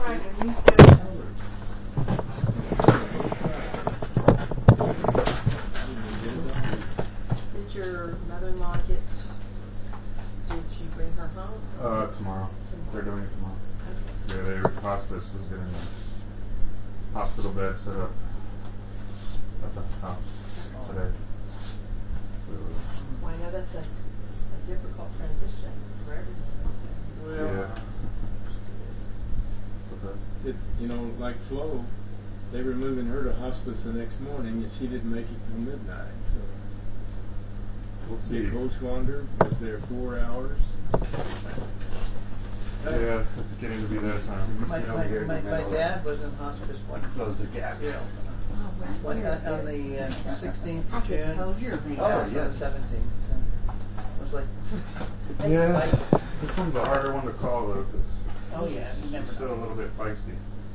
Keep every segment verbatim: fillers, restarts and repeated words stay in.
right, and these guys elders. Did your mother-in-law get, did she bring her home? Uh, tomorrow. tomorrow. They're doing it tomorrow. Okay. Yeah, they, hospice was getting a hospital bed set up at the house oh. today. So, well, I know that's a, a difficult transition for everyone. Well, yeah. What's that? It, you know, like Flo, they were moving her to hospice the next morning, and she didn't make it till midnight. So we'll see. Big Coach Wander was there four hours. Yeah, it's getting to be that time. My, my, my, my dad was in hospice one. Close the gap. Yeah. Oh, one, uh, on the uh, sixteenth of June. Oh, yes. seventeenth. It was like. Yeah. This one's a harder one to call though, because oh yeah, you never still know. a little bit feisty.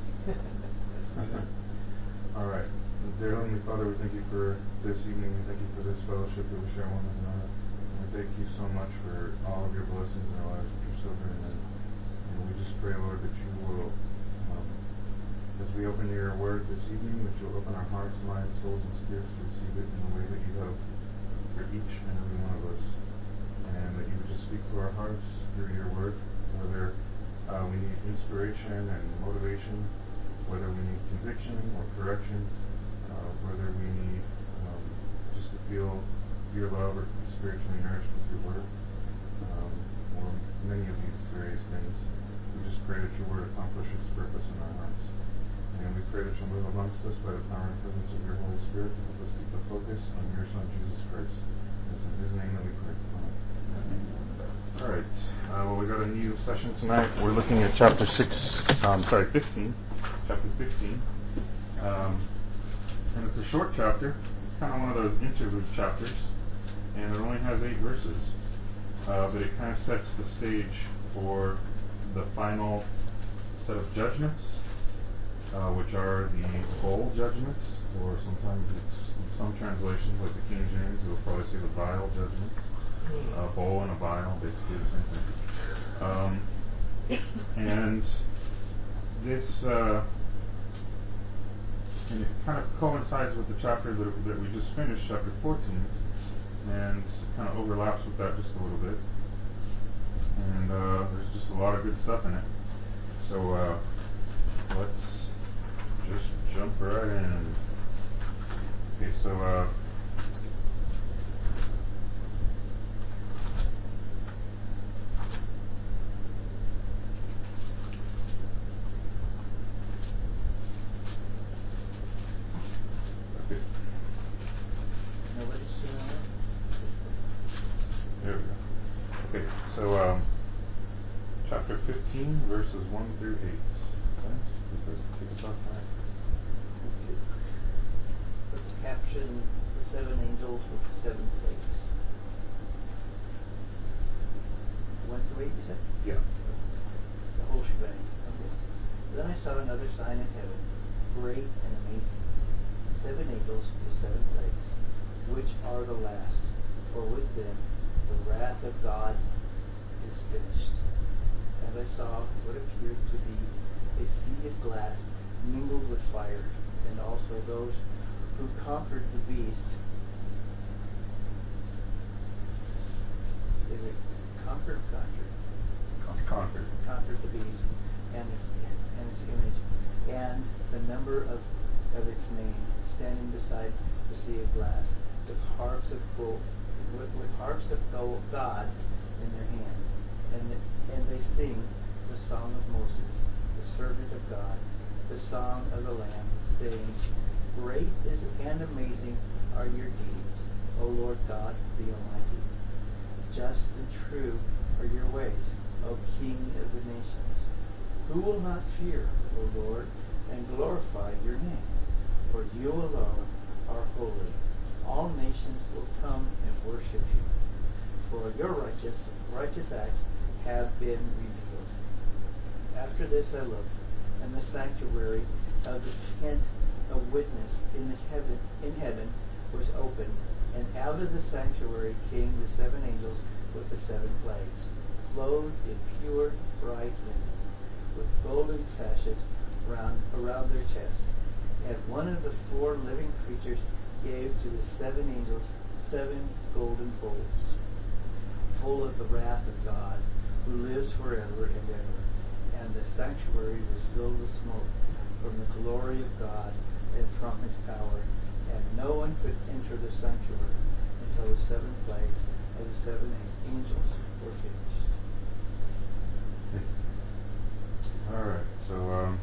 All right, dear Heavenly Father, we thank you for this evening. We thank you for this fellowship that we share one with another. And we thank you so much for all of your blessings in our lives with your children. And, and we just pray, Lord, that you will, um, as we open your word this evening, that you'll open our hearts, minds, souls, and spirits to receive it in the way that you have for each and every one of us. And that you would just speak to our hearts through your word, whether uh, we need inspiration and motivation, whether we need conviction or correction, uh, whether we need um, just to feel your love or to be spiritually nourished with your word, um, or many of these various things. We just pray that your word accomplishes purpose in our hearts. And we pray that you'll move amongst us by the power and presence of your Holy Spirit to help us keep the focus on your Son, Jesus Christ. And it's in his name that we pray. Amen. All right. Uh, well, we got a new session tonight. We're looking at chapter six. Um, sorry, fifteen. Chapter fifteen. Um, and it's a short chapter. It's kind of one of those interlude chapters, and it only has eight verses. Uh, but it kind of sets the stage for the final set of judgments, uh, which are the bowl judgments, or sometimes it's in some translations, like the King James, it will probably say the vial judgments. A bowl and a vial, basically the same thing. Um, and this, uh, and it kind of coincides with the chapter that, that we just finished, chapter fourteen, and kind of overlaps with that just a little bit. And uh, there's just a lot of good stuff in it. So uh, let's just jump right in. Okay, so. Uh, There we go. Okay, so um, chapter fifteen, verses one through eight. Okay, please kick us off tonight. Let's caption the seven angels with seven plagues. One through eight, you said? Yeah. The whole shebang. Okay. Then I saw another sign in heaven, great and amazing. Seven angels with seven plagues, which are the last, for with them the wrath of God is finished. And I saw what appeared to be a sea of glass mingled with fire, and also those who conquered the beast. Is it conquered, conquered? Conquered. Conquered the beast and its and its image, and the number of of its name, standing beside the sea of glass, with harps of gold, with, with harps of gold, God in their hand, and the, and they sing the song of Moses, the servant of God, the song of the Lamb, saying, "Great is and amazing are your deeds, O Lord God the Almighty. Just and true are your ways, O King of the nations. Who will not fear, O Lord, and glorify your name? For you alone are holy. All nations will come and worship you. For your righteous righteous acts have been revealed." After this I looked, and the sanctuary of the tent of witness in the heaven in heaven was opened, and out of the sanctuary came the seven angels with the seven plagues, clothed in pure bright linen, with gold golden sashes around, around their chests. And one of the four living creatures gave to the seven angels seven golden bowls, full of the wrath of God, who lives forever and ever. And the sanctuary was filled with smoke from the glory of God and from his power. And no one could enter the sanctuary until the seven plagues of the seven angels were finished. Alright, so um,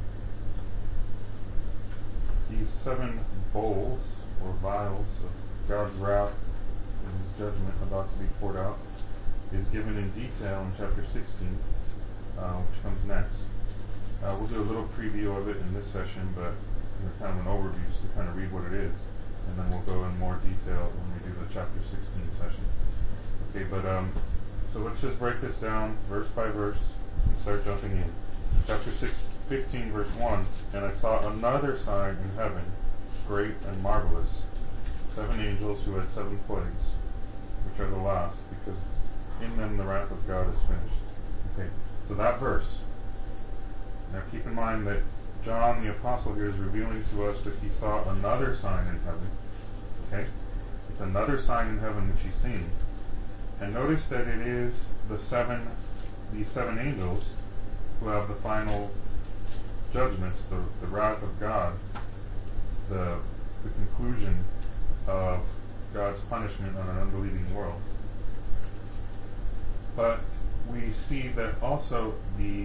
these seven bowls or vials of God's wrath and his judgment about to be poured out is given in detail in chapter sixteen, uh, which comes next. Uh, we'll do a little preview of it in this session, but you know, kind of an overview just to kind of read what it is, and then we'll go in more detail when we do the chapter sixteen session. Okay, but um, so let's just break this down verse by verse and start jumping in. Chapter six, fifteen, verse one, and I saw another sign in heaven, great and marvelous, seven angels who had seven plagues, which are the last, because in them the wrath of God is finished. Okay, so that verse. Now keep in mind that John the Apostle here is revealing to us that he saw another sign in heaven. Okay? It's another sign in heaven which he's seen. And notice that it is the seven, these seven angels who have the final judgments, the, the wrath of God, the, the conclusion of God's punishment on an unbelieving world. But we see that also the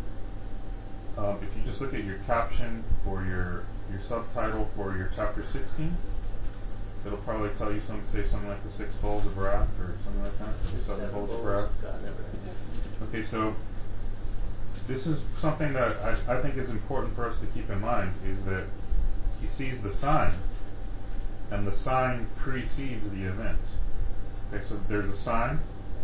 Um, if you just look at your caption or your your subtitle for your chapter sixteen, it'll probably tell you something, say something like the six bowls of wrath or something like that. The seven, seven bowls, bowls of wrath. Okay, so this is something that I, I think is important for us to keep in mind, is that he sees the sign, and the sign precedes the event. Okay, so there's a sign,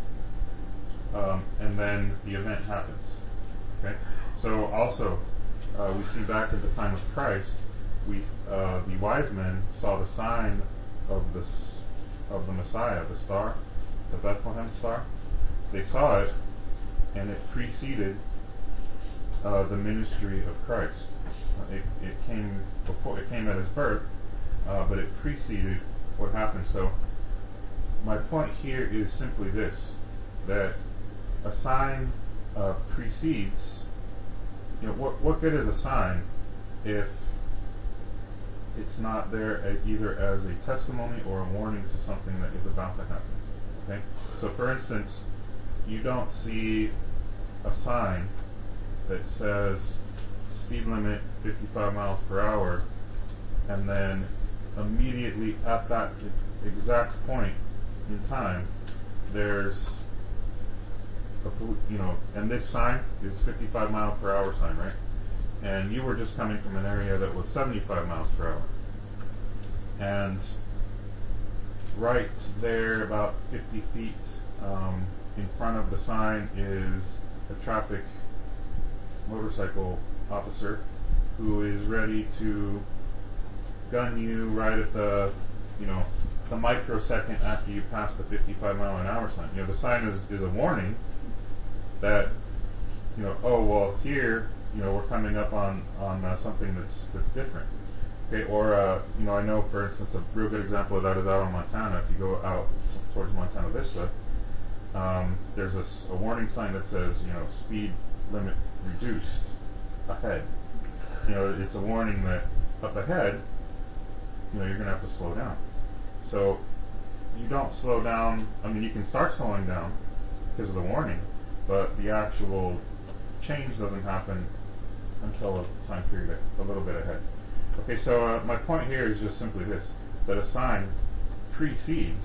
um, and then the event happens. Okay. So also, uh, we see back at the time of Christ, we uh, the wise men saw the sign of this of the Messiah, the star, the Bethlehem star. They saw it, and it preceded uh, the ministry of Christ. Uh, it, it came before, it came at his birth, uh, but it preceded what happened. So, my point here is simply this: that a sign uh, precedes. You know, what what good is a sign if it's not there a, either as a testimony or a warning to something that is about to happen? Okay, so for instance, you don't see a sign that says speed limit fifty-five miles per hour, and then immediately at that exact point in time, there's A, you know, and this sign is fifty-five mile per hour sign, right? And you were just coming from an area that was seventy-five miles per hour. And right there, about fifty feet um, in front of the sign, is a traffic motorcycle officer who is ready to gun you right at the, you know, the microsecond after you pass the fifty-five mile an hour sign. You know, the sign is, is a warning that, you know, oh, well, here, you know, we're coming up on, on uh, something that's that's different. Okay, or, uh, you know, I know, for instance, a real good example of that is out in Montana. If you go out towards Montana Vista, um, there's a, a warning sign that says, you know, speed limit reduced ahead. You know, it's a warning that up ahead, you know, you're going to have to slow down. So, you don't slow down. I mean, you can start slowing down because of the warning, but the actual change doesn't happen until a time period a little bit ahead. Okay, so uh, my point here is just simply this, that a sign precedes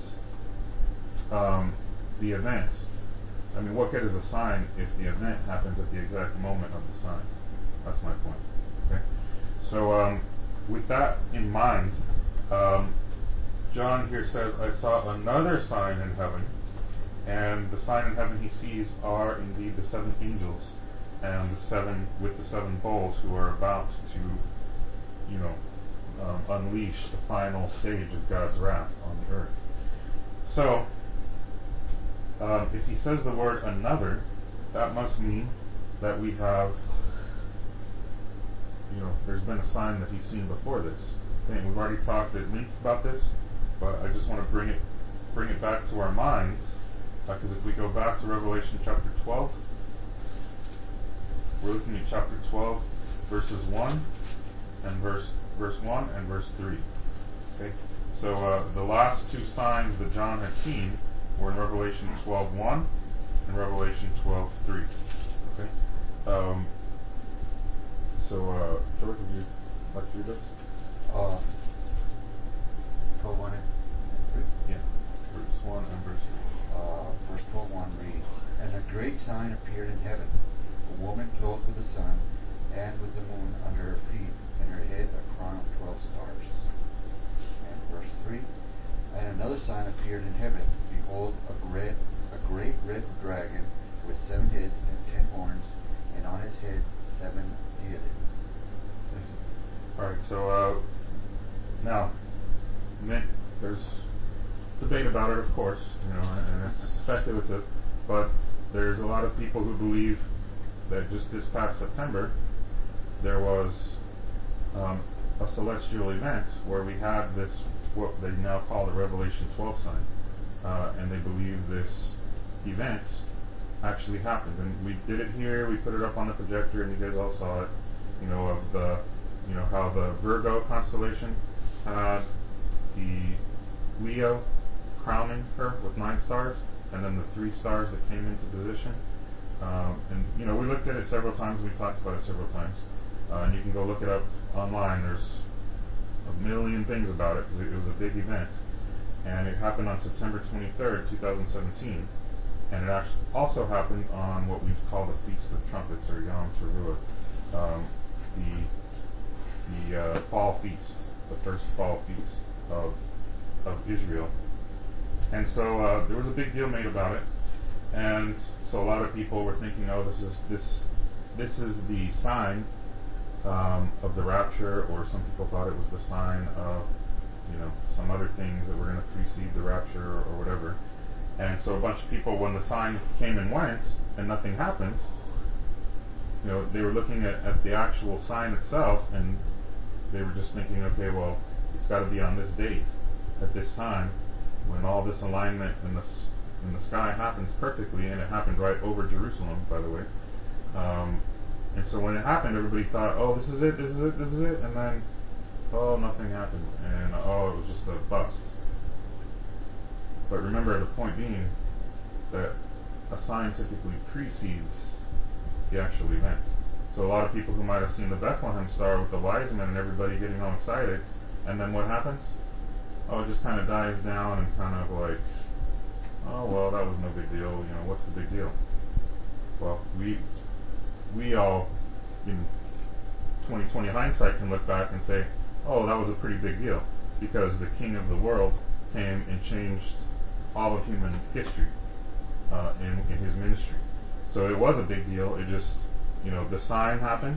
um, the event. I mean, what good is a sign if the event happens at the exact moment of the sign? That's my point. Okay, so um, with that in mind, um, John here says, I saw another sign in heaven, and the sign in heaven he sees are indeed the seven angels, and the seven with the seven bowls who are about to, you know, um, unleash the final stage of God's wrath on the earth. So, um, if he says the word another, that must mean that we have you know, there's been a sign that he's seen before this. Okay, and we've already talked at length about this, but I just want to bring it bring it back to our minds, because uh, if we go back to Revelation chapter twelve, we're looking at chapter twelve, verses one and verse verse one and verse three. Okay, so uh, the last two signs that John had seen were in Revelation twelve one and Revelation twelve three. Okay, um, so uh, George, would you like to read this? Uh, twelve one and three. Yeah, verse one and verse three. Uh, verse twelve one reads, "And a great sign appeared in heaven, a woman clothed with the sun, and with the moon under her feet, and her head a crown of twelve stars." And verse three, "And another sign appeared in heaven, behold, a great, a great red dragon with seven heads and ten horns, and on his head seven diadems." All right, so uh, now there's debate about it, of course, you know, and it's speculative, but there's a lot of people who believe that just this past September there was um, a celestial event where we had this, what they now call the Revelation twelve sign, uh, and they believe this event actually happened. And we did it here, we put it up on the projector, and you guys all saw it, you know, of the, you know, how the Virgo constellation had the Leo crowning her with nine stars, and then the three stars that came into position. Um, and, you know, we looked at it several times, we talked about it several times. Uh, and you can go look it up online. There's a million things about it, because it was a big event. And it happened on September twenty-third, twenty seventeen. And it actually also happened on what we call the Feast of Trumpets, or Yom Teruah, um, the the uh, fall feast, the first fall feast of of Israel. And so uh, there was a big deal made about it, and so a lot of people were thinking, oh, this is this this is the sign um, of the rapture, or some people thought it was the sign of, you know, some other things that were going to precede the rapture, or, or whatever. And so a bunch of people, when the sign came and went and nothing happened, you know, they were looking at, at the actual sign itself, and they were just thinking, okay, well, it's got to be on this date, at this time, when all this alignment in the in the sky happens perfectly, and it happened right over Jerusalem, by the way. Um, and so when it happened, everybody thought, oh, this is it, this is it, this is it, and then, oh, nothing happened, and oh, it was just a bust. But remember, the point being that a sign typically precedes the actual event. So a lot of people who might have seen the Bethlehem star with the wise men and everybody getting all excited, and then what happens? Oh, it just kind of dies down and kind of like, oh, well, that was no big deal. You know, what's the big deal? Well, we we all, in twenty twenty hindsight, can look back and say, oh, that was a pretty big deal, because the King of the world came and changed all of human history uh, in, in his ministry. So it was a big deal. It just, you know, the sign happened,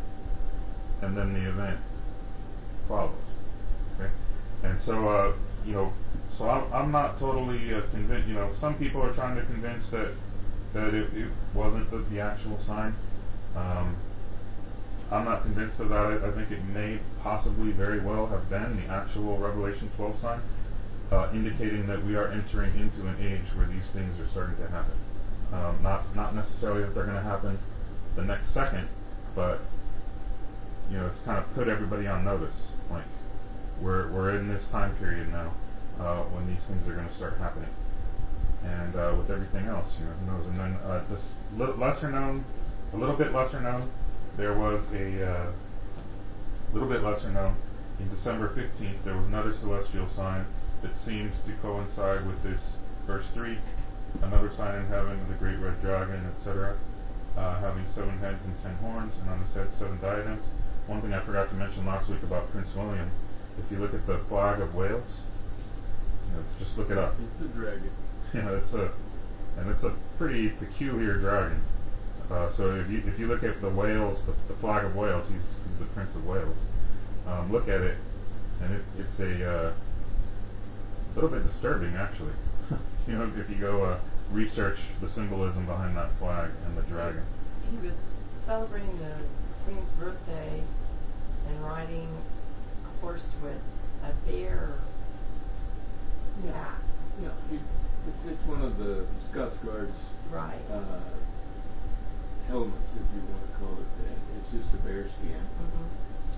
and then the event followed. Okay? And so, uh, you know, so I'm, I'm not totally uh, convinced. You know, some people are trying to convince that that it, it wasn't the, the actual sign. Um, I'm not convinced of that. I, I think it may possibly very well have been the actual Revelation twelve sign, uh, indicating that we are entering into an age where these things are starting to happen. Um, not not necessarily that they're going to happen the next second, but, you know, it's kind of put everybody on notice. Like, we're we're in this time period now uh, when these things are going to start happening. And uh, with everything else, you know, who knows? And then uh, just li- lesser known, a little bit lesser known, there was a uh, little bit lesser known. In December fifteenth, there was another celestial sign that seems to coincide with this verse three. Another sign in heaven, the great red dragon, et cetera, uh, having seven heads and ten horns, and on his head seven diadems. One thing I forgot to mention last week about Prince William, if you look at the flag of Wales, you know, just look it up. It's a dragon. You know, it's a, and it's a pretty peculiar dragon. Uh, so if you if you look at the Wales, the, the flag of Wales, he's, he's the Prince of Wales. Um, look at it, and it, it's a uh, little bit disturbing, actually. You know, if you go uh, research the symbolism behind that flag and the dragon. He was celebrating the Queen's birthday and riding a horse with a bear Yeah. back. Yeah, you, it's just one of the Scots Guards Right. uh, helmets, if you want to call it that. It's just a bear skin. Mm-hmm.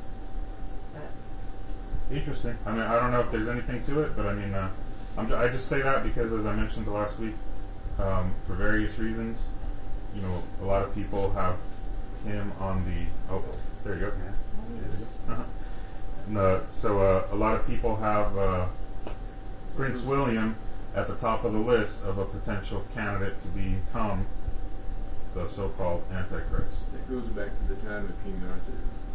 But Interesting. I mean, I don't know if there's anything to it, but I mean, uh, I'm, I just say that because, as I mentioned the last week, um, for various reasons, you know, a lot of people have him on the. Oh, there you go. Yeah. There you go. Uh-huh. No, so uh, a lot of people have uh, Prince William at the top of the list of a potential candidate to become the so-called Antichrist. It goes back to the time of King Arthur,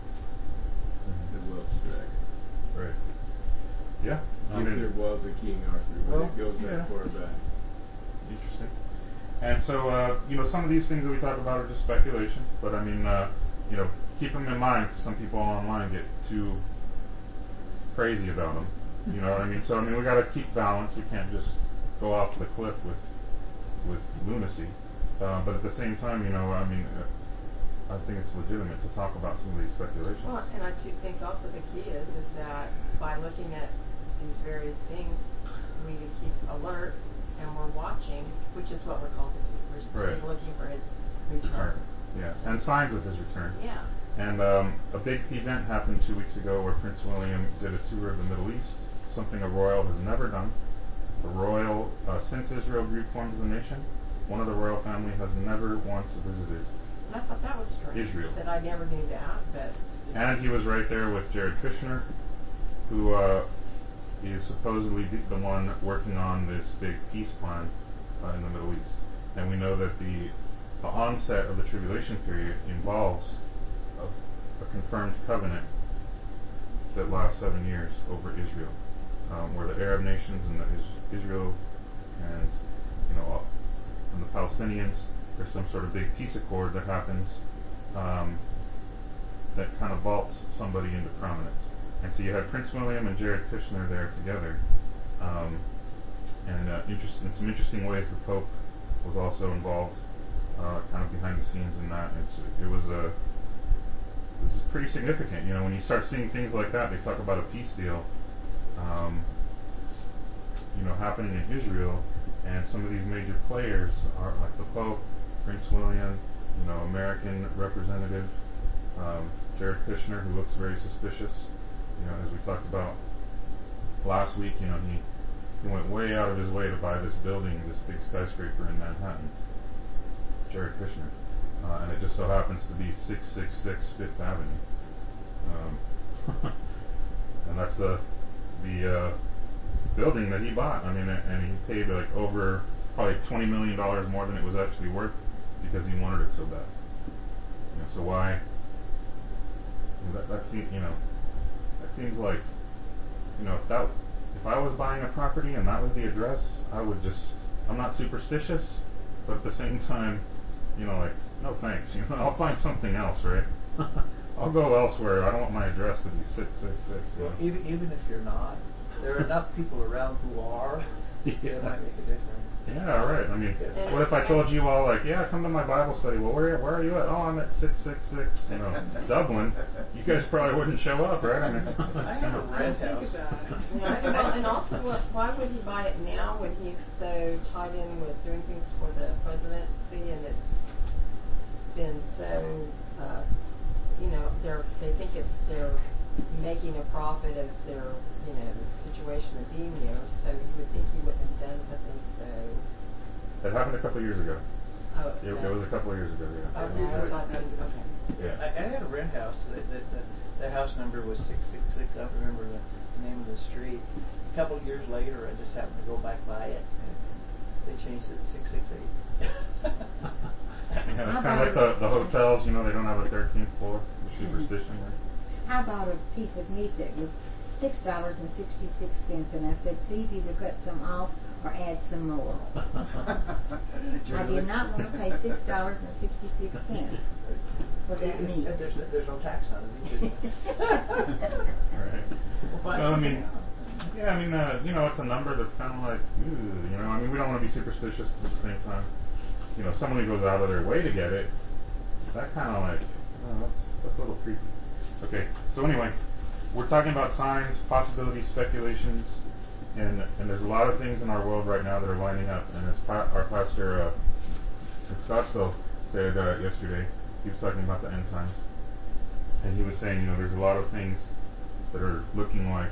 Mm-hmm. the Welsh dragon. Right. Yeah. I If mean, there was a King Arthur, but well, it goes yeah. that far back. Interesting. And so, uh, you know, some of these things that we talk about are just speculation, but I mean, uh, you know, keep them in mind because some people online get too crazy about them. You know what I mean? So, I mean, we got to keep balance. We can't just go off the cliff with with lunacy. Uh, but at the same time, you know, I mean, uh, I think it's legitimate to talk about some of these speculations. well, and I too think also the key is is that by looking at these various things, we keep alert and we're watching, which is what we're called to do. We're supposed to Right. be looking for his return. Yeah, and signs of his return. Yeah. And um, a big event happened two weeks ago where Prince William did a tour of the Middle East, something a royal has never done. A royal, uh, since Israel grew formed as a nation, one of the royal family has never once visited. And I thought that was strange. Israel. That I never knew that, but And he was right there with Jared Kushner, who uh, is supposedly the, the one working on this big peace plan uh, in the Middle East. And we know that the, the onset of the tribulation period involves a, a confirmed covenant that lasts seven years over Israel, um, where the Arab nations and the is- Israel and you know all, and the Palestinians, there's some sort of big peace accord that happens um, that kind of vaults somebody into prominence. And so you had Prince William and Jared Kushner there together, um, and uh, interest, in some interesting ways the Pope was also involved, uh, kind of behind the scenes in that. It's, it was a this is pretty significant. You know, when you start seeing things like that, they talk about a peace deal, um, you know, happening in Israel, and some of these major players are like the Pope, Prince William, you know, American representative um, Jared Kushner, who looks very suspicious. You know, as we talked about last week, you know, he he went way out of his way to buy this building, this big skyscraper in Manhattan. Jared Kushner. Uh, and it just so happens to be six six six Fifth Avenue. Um, and that's the the uh, building that he bought. I mean, and he paid like over probably twenty million dollars more than it was actually worth because he wanted it so bad. You know, so why? You know, that, that seems, you know, that seems like, you know, if that if I was buying a property and that was the address, I would just. I'm not superstitious, but at the same time, you know, like, no thanks. You know, I'll find something else, right? I'll go elsewhere. I don't want my address to be six six six. Well, even even if you're not, there are enough people around who are. Yeah. It might make a difference. Yeah, right. I mean, And- what if I told you all, like, yeah, come to my Bible study? Well, where where are you at? Oh, I'm at six six six, you know, Dublin. You guys probably wouldn't show up, right? I mean, I have a rent house. yeah, and, well, and also, what, why would he buy it now when he's so tied in with doing things for the presidency, and it's been so, uh, you know, they're they think it's they're making a profit of their, you know, situation of being there. So you would think he wouldn't have done something so. it happened a couple of years ago. Oh, It, yeah. it was a couple of years ago, yeah. Okay, I thought that- okay. Yeah. I, I had a rent house. That the, the, the house number was six six six. I don't remember the, the name of the street. A couple of years later, I just happened to go back by it, and they changed it to six six eight. Yeah, it's kind of like the, the hotels, you know, they don't have a thirteenth floor. The superstition, right? How about a piece of meat that was six dollars and sixty six cents, and I said, please either cut some off or add some more. I did not want to pay six dollars and sixty six cents for that meat. There's no, there's no tax on it either. Right. Well, Well, I mean, yeah, I mean, uh, you know, it's a number that's kind of like, ooh, you know, I mean, we don't want to be superstitious, but at the same time, you know, someone who goes out of their way to get it, that kind of like, oh, that's, that's a little creepy. Okay. Okay, so anyway, we're talking about signs, possibilities, speculations, and and there's a lot of things in our world right now that are lining up. And as pa- our pastor uh, in Scottsville said uh, yesterday, he was talking about the end times, and he was saying, you know, there's a lot of things that are looking like,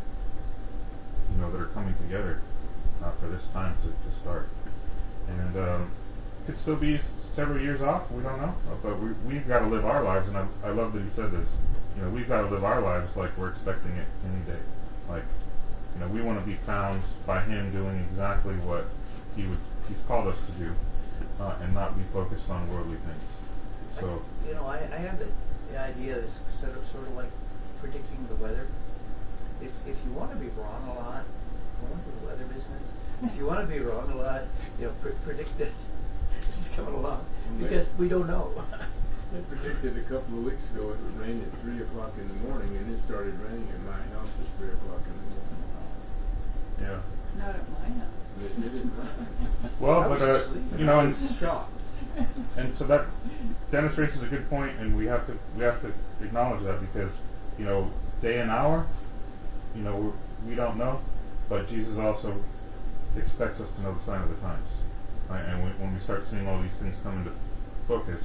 you know, that are coming together uh, for this time to, to start. And um, could still be several years off, we don't know, uh, but we, we've got to live our lives, and I, I love that he said this. You know, we've got to live our lives like we're expecting it any day. Like, you know, we want to be found by him doing exactly what he would, he's called us to do, uh, and not be focused on worldly things. So, I, you know, I, I have the, the idea that's sort of, sort of like predicting the weather. If if you want to be wrong a lot, go into the weather business. If you want to be wrong a lot, you know, pre- predict that this is coming along, because we don't know. They predicted a couple of weeks ago it would rain at three o'clock in the morning, and it started raining at my house at three o'clock in the morning. yeah. Not at my house. It didn't rain. Well, I but, was uh, asleep. you know, I and, was shocked. and so that demonstrates is a good point, and we have to we have to acknowledge that, because, you know, day and hour, you know, we're, we don't know, but Jesus also expects us to know the sign of the times. Right? And we, when we start seeing all these things come into focus,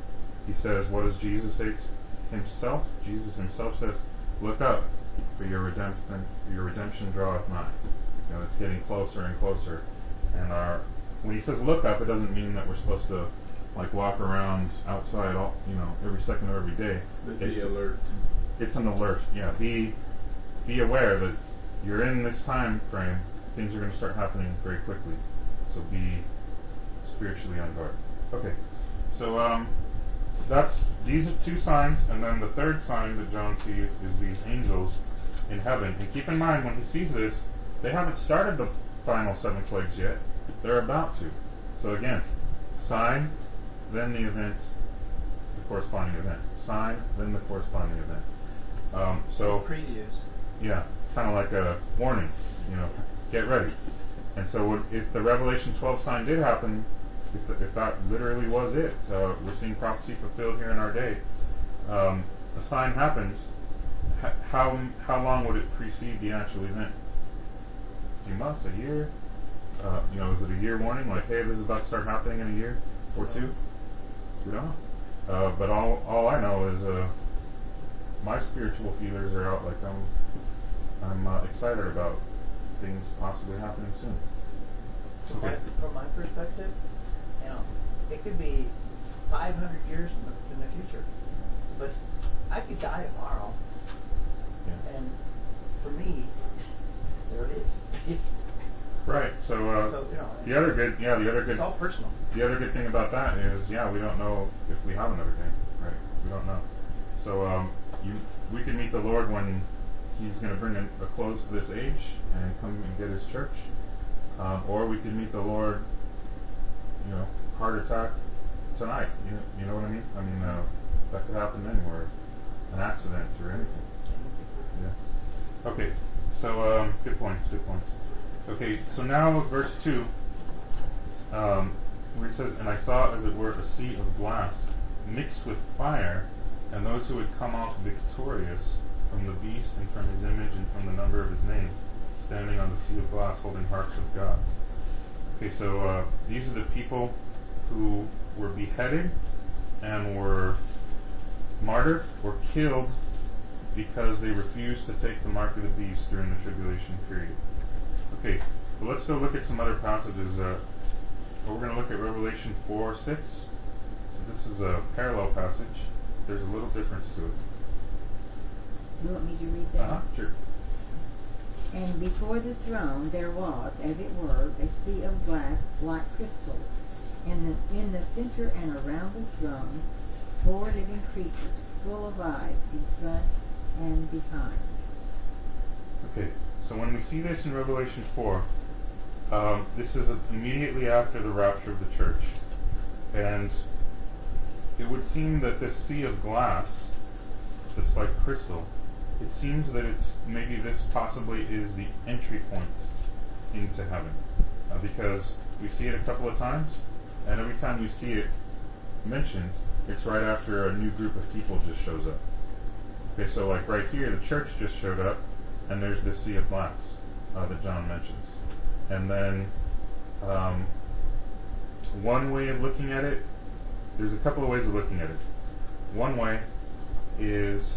he says, what does Jesus say himself? Jesus himself says, look up, for your redemption, your redemption draweth nigh. You know, it's getting closer and closer. And our, when he says look up, it doesn't mean that we're supposed to like walk around outside all, you know, every second of every day. But be It's- alert. It's an alert. Yeah, be be aware that you're in this time frame. Things are going to start happening very quickly. So be spiritually on guard. Okay, so um, that's these are two signs, and then the third sign that John sees is these angels in heaven. And keep in mind, when he sees this, they haven't started the final seven plagues yet. They're about to. So again, sign, then the event, the corresponding event. Sign, then the corresponding event. Um, so Previews. yeah, it's kind of like a warning. You know, get ready. And so, what, if the Revelation twelve sign did happen, if, the, if that literally was it, uh, we're seeing prophecy fulfilled here in our day. Um, a sign happens. H- how how long would it precede the actual event? A few months, a year? Uh, you know, is it a year warning? Like, hey, this is about to start happening in a year or two? We don't know. Uh, but all all I know is uh, my spiritual feelers are out. Like I'm I'm uh, excited about things possibly happening soon. From, Okay. my, from my perspective, you know, it could be five hundred years in the, in the future, but I could die tomorrow, Yeah. and for me, there it is. Right. So, uh, So, you know, the other good, yeah, the other good, It's all personal. the other good thing about that is, yeah, we don't know if we have another day. Right. We don't know. So, um, you, we can meet the Lord when He's going to bring a, a close to this age and come and get His church, um, or we could meet the Lord, you know, heart attack tonight. You know, you know what I mean? I mean, uh, that could happen anywhere, an accident or anything. Yeah. Okay. So, um, good points. Good points. Okay. So now, verse two, um, where it says, "And I saw, as it were, a sea of glass mixed with fire, and those who had come off victorious from the beast and from his image and from the number of his name, standing on the sea of glass, holding harps of God." Okay. So uh, these are the people who were beheaded and were martyred or killed because they refused to take the mark of the beast during the tribulation period. Okay, well, let's go look at some other passages. Uh, we're going to look at Revelation four, six. So this is a parallel passage. There's a little difference to it. You want me to read that? Uh-huh, sure. And before the throne there was, as it were, a sea of glass like crystal, and the, in the center and around the throne four living creatures, full of eyes in front and behind. Okay, so when we see this in Revelation four, um, this is immediately after the rapture of the church. And it would seem that this sea of glass that's like crystal, it seems that it's maybe this possibly is the entry point into heaven. Uh, because we see it a couple of times, and every time we see it mentioned, it's right after a new group of people just shows up. Okay, so like right here, the church just showed up, and there's this sea of glass uh, that John mentions. And then um, one way of looking at it, there's a couple of ways of looking at it. One way is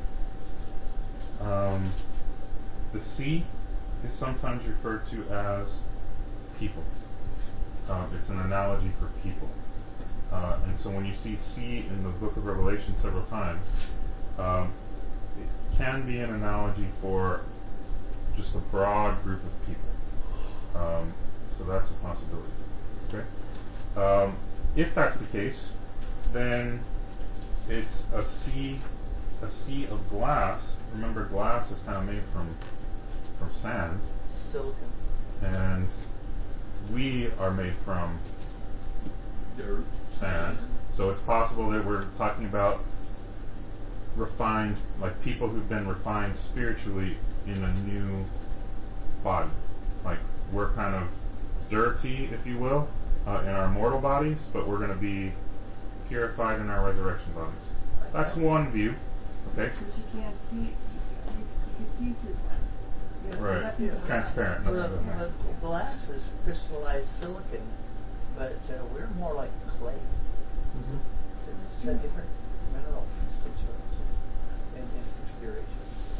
um, the sea is sometimes referred to as people. Um, it's an analogy for people. Uh, and so when you see sea in the book of Revelation several times, um, it can be an analogy for just a broad group of people. Um, so that's a possibility. Okay. Um, if that's the case, then it's a sea, a sea of glass. Remember, glass is kind of made from from sand, Silicon. and we are made from Dirt. sand. So it's possible that we're talking about refined, like people who've been refined spiritually in a new body. Like we're kind of dirty, if you will, uh, in our mortal bodies, but we're going to be purified in our resurrection bodies. That's one view. Okay. But you can't see, you, you can see through them. You know, Right. nothing's Yeah. Transparent. Well, nothing doesn't happen. the glass is crystallized silicon, but uh, we're more like clay. Mhm. It's, it's a different mineral situation and, and configuration.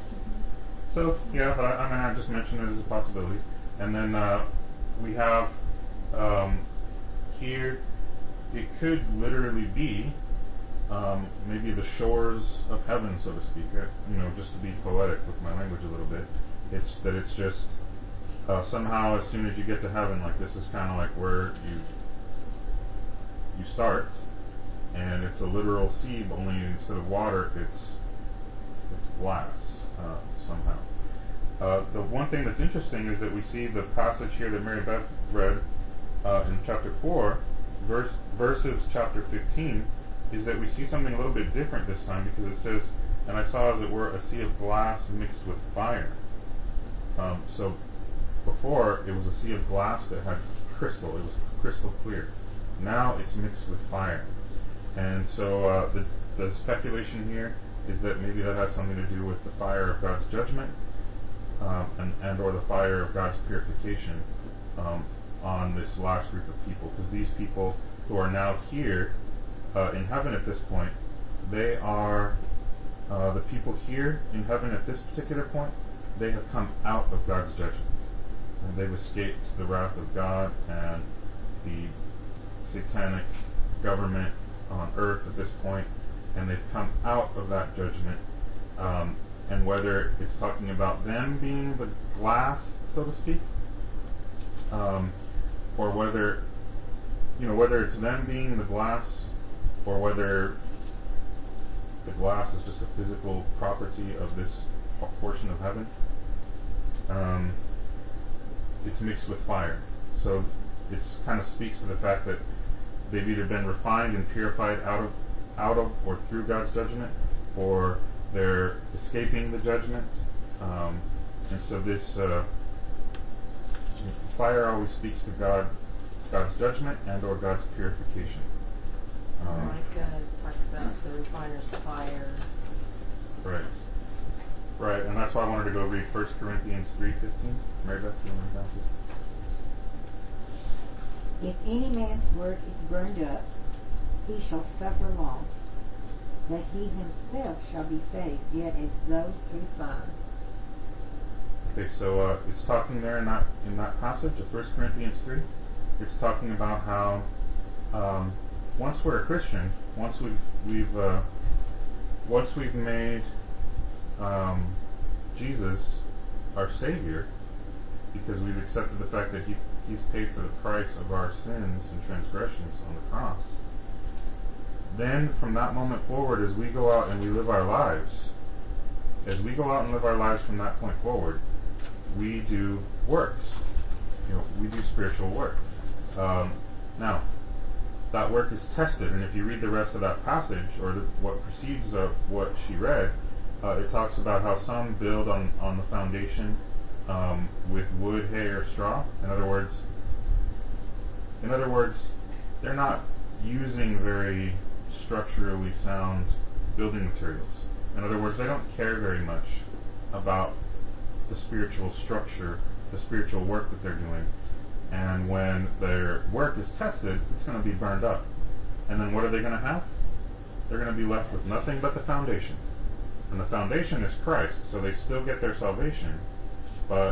So yeah, but I, I mean, I just mentioned it as a possibility. And then uh, we have um, here. It could literally be um, maybe the shores of heaven, so to speak. Uh, you know, just to be poetic with my language a little bit. It's that it's just uh, somehow as soon as you get to heaven, like this is kind of like where you you start, and it's a literal sea, but only instead of water, it's it's glass uh, somehow. Uh, the one thing that's interesting is that we see the passage here that Mary Beth read uh, in chapter four, verse, versus chapter fifteen, is that we see something a little bit different this time, because it says, "And I saw as it were a sea of glass mixed with fire." Um, so before it was a sea of glass that had crystal; it was crystal clear. Now it's mixed with fire, and so uh, the the speculation here is that maybe that has something to do with the fire of God's judgment, um, and and or the fire of God's purification um, on this last group of people, because these people who are now here uh, in heaven at this point, they are uh, the people here in heaven at this particular point. They have come out of God's judgment, and they've escaped the wrath of God and the satanic government on earth at this point, and they've come out of that judgment. Um, and whether it's talking about them being the glass, so to speak, um, or whether you know whether it's them being the glass, or whether the glass is just a physical property of this portion of heaven. Um, it's mixed with fire, so it kind of speaks to the fact that they've either been refined and purified out of, out of, or through God's judgment, or they're escaping the judgment. Um, and so this uh, fire always speaks to God, God's judgment and or God's purification. Um, Like uh, talks about the refiner's fire. Right. Right, and that's why I wanted to go read First Corinthians three fifteen. Mary Beth, do you want to read that? If any man's work is burned up, he shall suffer loss, but he himself shall be saved, yet as though through fire. Okay, so uh, it's talking there in that in that passage of First Corinthians three. It's talking about how um, once we're a Christian, once we've we've uh, once we've made um, Jesus our Savior, because we've accepted the fact that He He's paid for the price of our sins and transgressions on the cross. Then, from that moment forward, as we go out and we live our lives, as we go out and live our lives from that point forward, we do works. You know, we do spiritual work. Um, now, that work is tested, and if you read the rest of that passage, or the, what precedes uh, what she read, uh, it talks about how some build on, on the foundation um, with wood, hay, or straw. In other words, in other words, they're not using very structurally sound building materials. In other words, they don't care very much about the spiritual structure, the spiritual work that they're doing. And when their work is tested, it's going to be burned up. And then what are they going to have? They're going to be left with nothing but the foundation. And the foundation is Christ, so they still get their salvation, but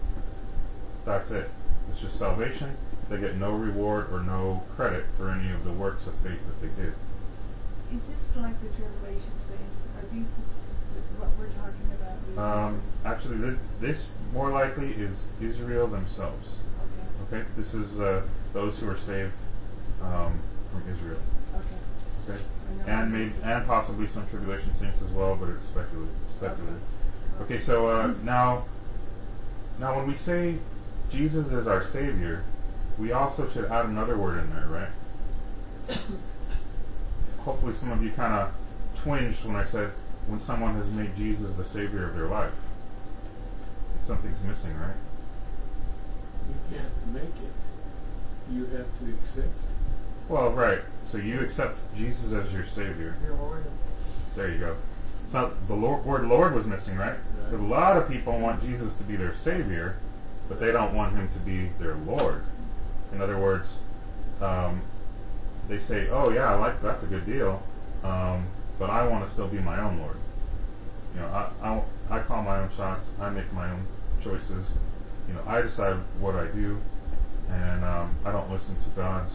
that's it. It's just salvation. They get no reward or no credit for any of the works of faith that they did. Is this like the tribulation saints? Are these this, what we're talking about? These Um, actually, this, this more likely is Israel themselves. Okay. Okay, this is uh, those who are saved um, from Israel. Okay. Okay, I know and what maybe this is. and possibly some tribulation saints as well, but it's speculative. Speculative. Okay. Okay, so uh, now, now when we say Jesus is our Savior, we also should add another word in there, right? Hopefully, some of you kind of twinged when I said when someone has made Jesus the Savior of their life. Something's missing, right? You can't make it. You have to accept it. Well, right. So you accept Jesus as your Savior. Your Lord and Savior. There you go. It's not the Lord, word Lord was missing, right? Right. A lot of people want Jesus to be their Savior, but they don't want Him to be their Lord. In other words, um, they say, "Oh yeah, I like that's a good deal, um, but I want to still be my own Lord. You know, I, I I call my own shots. I make my own choices. You know, I decide what I do, and um, I don't listen to God's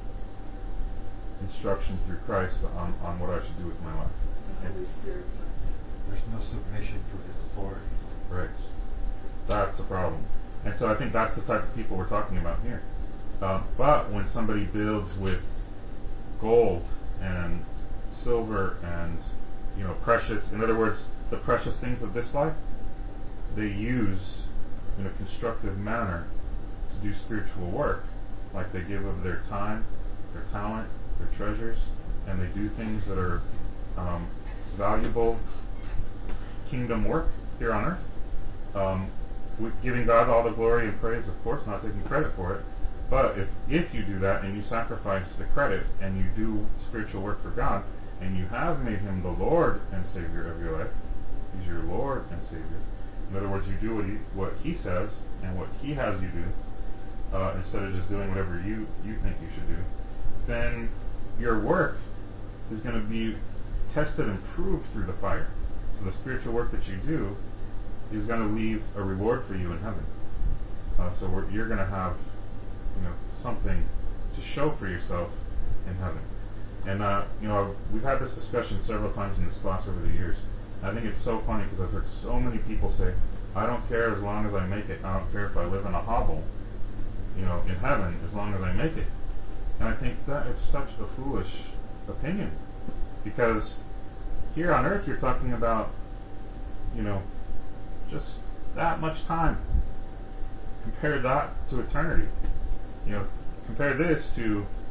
instruction through Christ on, on what I should do with my life." The Holy Spirit. There's no submission to his authority. Right. That's a problem. And so I think that's the type of people we're talking about here. Um, but when somebody builds with gold and silver and, you know, precious, in other words, the precious things of this life, they use in a constructive manner to do spiritual work, like they give of their time, their talent, their treasures, and they do things that are um, valuable kingdom work here on earth, um, with giving God all the glory and praise, of course, not taking credit for it. But if, if you do that and you sacrifice the credit and you do spiritual work for God and you have made Him the Lord and Savior of your life, He's your Lord and Savior. In other words, you do what He, what he says and what He has you do, uh, instead of just doing whatever you, you think you should do, then your work is going to be tested and proved through the fire. So the spiritual work that you do is going to leave a reward for you in heaven. Uh, so we're, you're going to have, you know, something to show for yourself in heaven. And uh, you know, we've had this discussion several times in this class over the years. I think it's so funny because I've heard so many people say, "I don't care as long as I make it. I don't care if I live in a hovel, you know, in heaven, as long as I make it." And I think that is such a foolish opinion, because here on earth you're talking about, you know, just that much time. Compare that to eternity. You know, compare this to,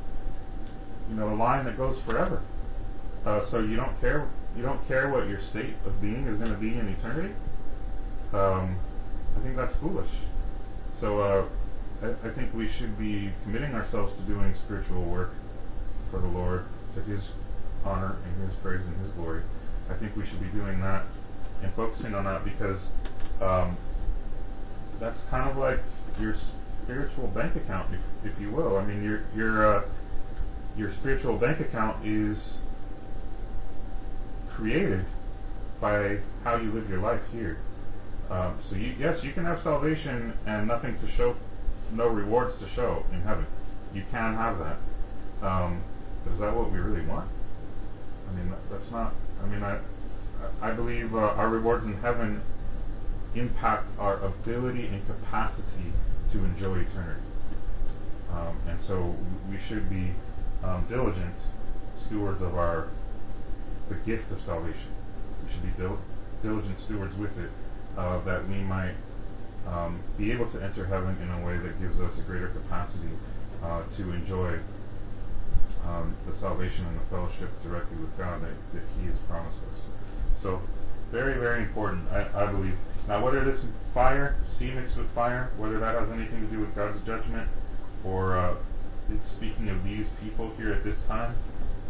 you know, a line that goes forever. Uh, so you don't care. You don't care what your state of being is going to be in eternity. Um, I think that's foolish. So uh, I, I think we should be committing ourselves to doing spiritual work for the Lord, to His honor and His praise and His glory. I think we should be doing that and focusing on that, because um, that's kind of like your spiritual bank account, if, if you will. I mean, your your uh, your spiritual bank account is created by how you live your life here. Um, so you, yes, you can have salvation and nothing to show, no rewards to show in heaven. You can have that. Um, but is that what we really want? I mean, that, that's not. I mean, I I believe uh, our rewards in heaven impact our ability and capacity to enjoy eternity. Um, and so we should be um, diligent stewards of our the gift of salvation. We should be dil- diligent stewards with it, uh, that we might um, be able to enter heaven in a way that gives us a greater capacity uh, to enjoy um, the salvation and the fellowship directly with God that, that He has promised us. So, very, very important, I, I believe. Now, whether this fire, sea mixed with fire, whether that has anything to do with God's judgment, or uh, it's speaking of these people here at this time,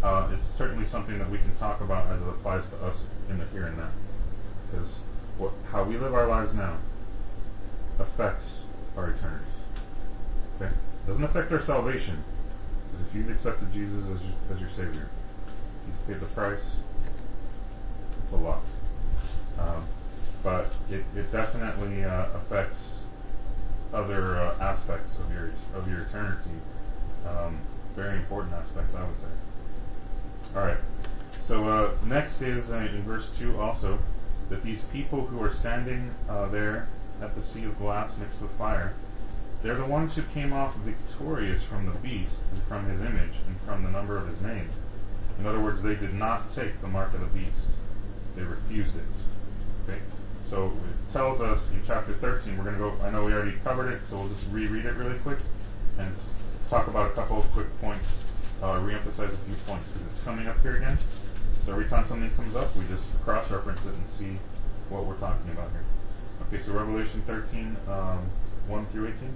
uh, it's certainly something that we can talk about as it applies to us in the here and now. Because what, how we live our lives now affects our eternity. Okay? It doesn't affect our salvation. Because if you've accepted Jesus as your, as your Savior, He's paid the price. It's a lot. Um, but it, it definitely uh, affects other uh, aspects of your of your eternity. Um, very important aspects, I would say. All right. So uh, next is uh, in verse two also that these people who are standing uh, there at the sea of glass mixed with fire, they're the ones who came off victorious from the beast and from his image and from the number of his name. In other words, they did not take the mark of the beast. They refused it. Okay? So it tells us in chapter thirteen, we're going to go, I know we already covered it, so we'll just reread it really quick and talk about a couple of quick points, uh, re-emphasize a few points, because it's coming up here again. So every time something comes up, we just cross-reference it and see what we're talking about here. Okay, so Revelation thirteen, um, one through eighteen.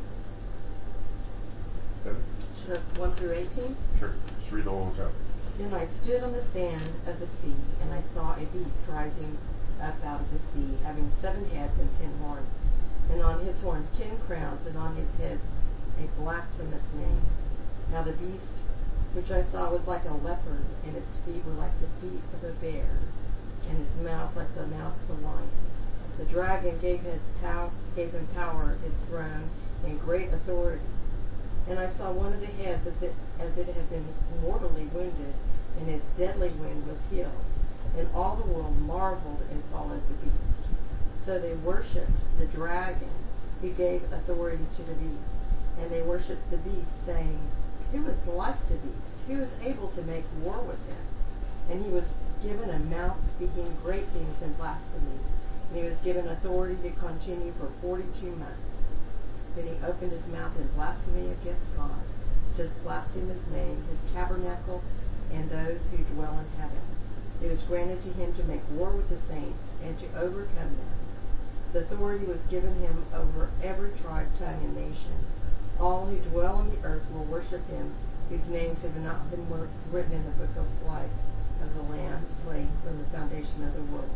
Seven? Sure, one through eighteen? Sure, just read the whole chapter. Then I stood on the sand of the sea, and I saw a beast rising up out of the sea, having seven heads and ten horns, and on his horns ten crowns, and on his heads a blasphemous name. Now the beast which I saw was like a leopard, and its feet were like the feet of a bear, and his mouth like the mouth of a lion. The dragon gave his pow- gave him power, his throne, and great authority. And I saw one of the heads as it as it had been mortally wounded, and its deadly wound was healed. And all the world marveled and followed the beast. So they worshipped the dragon, who gave authority to the beast. And they worshipped the beast, saying, Who is like the beast? Who is able to make war with him? And he was given a mouth speaking great things and blasphemies. And he was given authority to continue for forty-two months. Then he opened his mouth in blasphemy against God, to blaspheme his name, his tabernacle, and those who dwell in heaven. It was granted to him to make war with the saints and to overcome them. The authority was given him over every tribe, tongue, and nation. All who dwell on the earth will worship him, whose names have not been written in the book of life of the Lamb slain from the foundation of the world.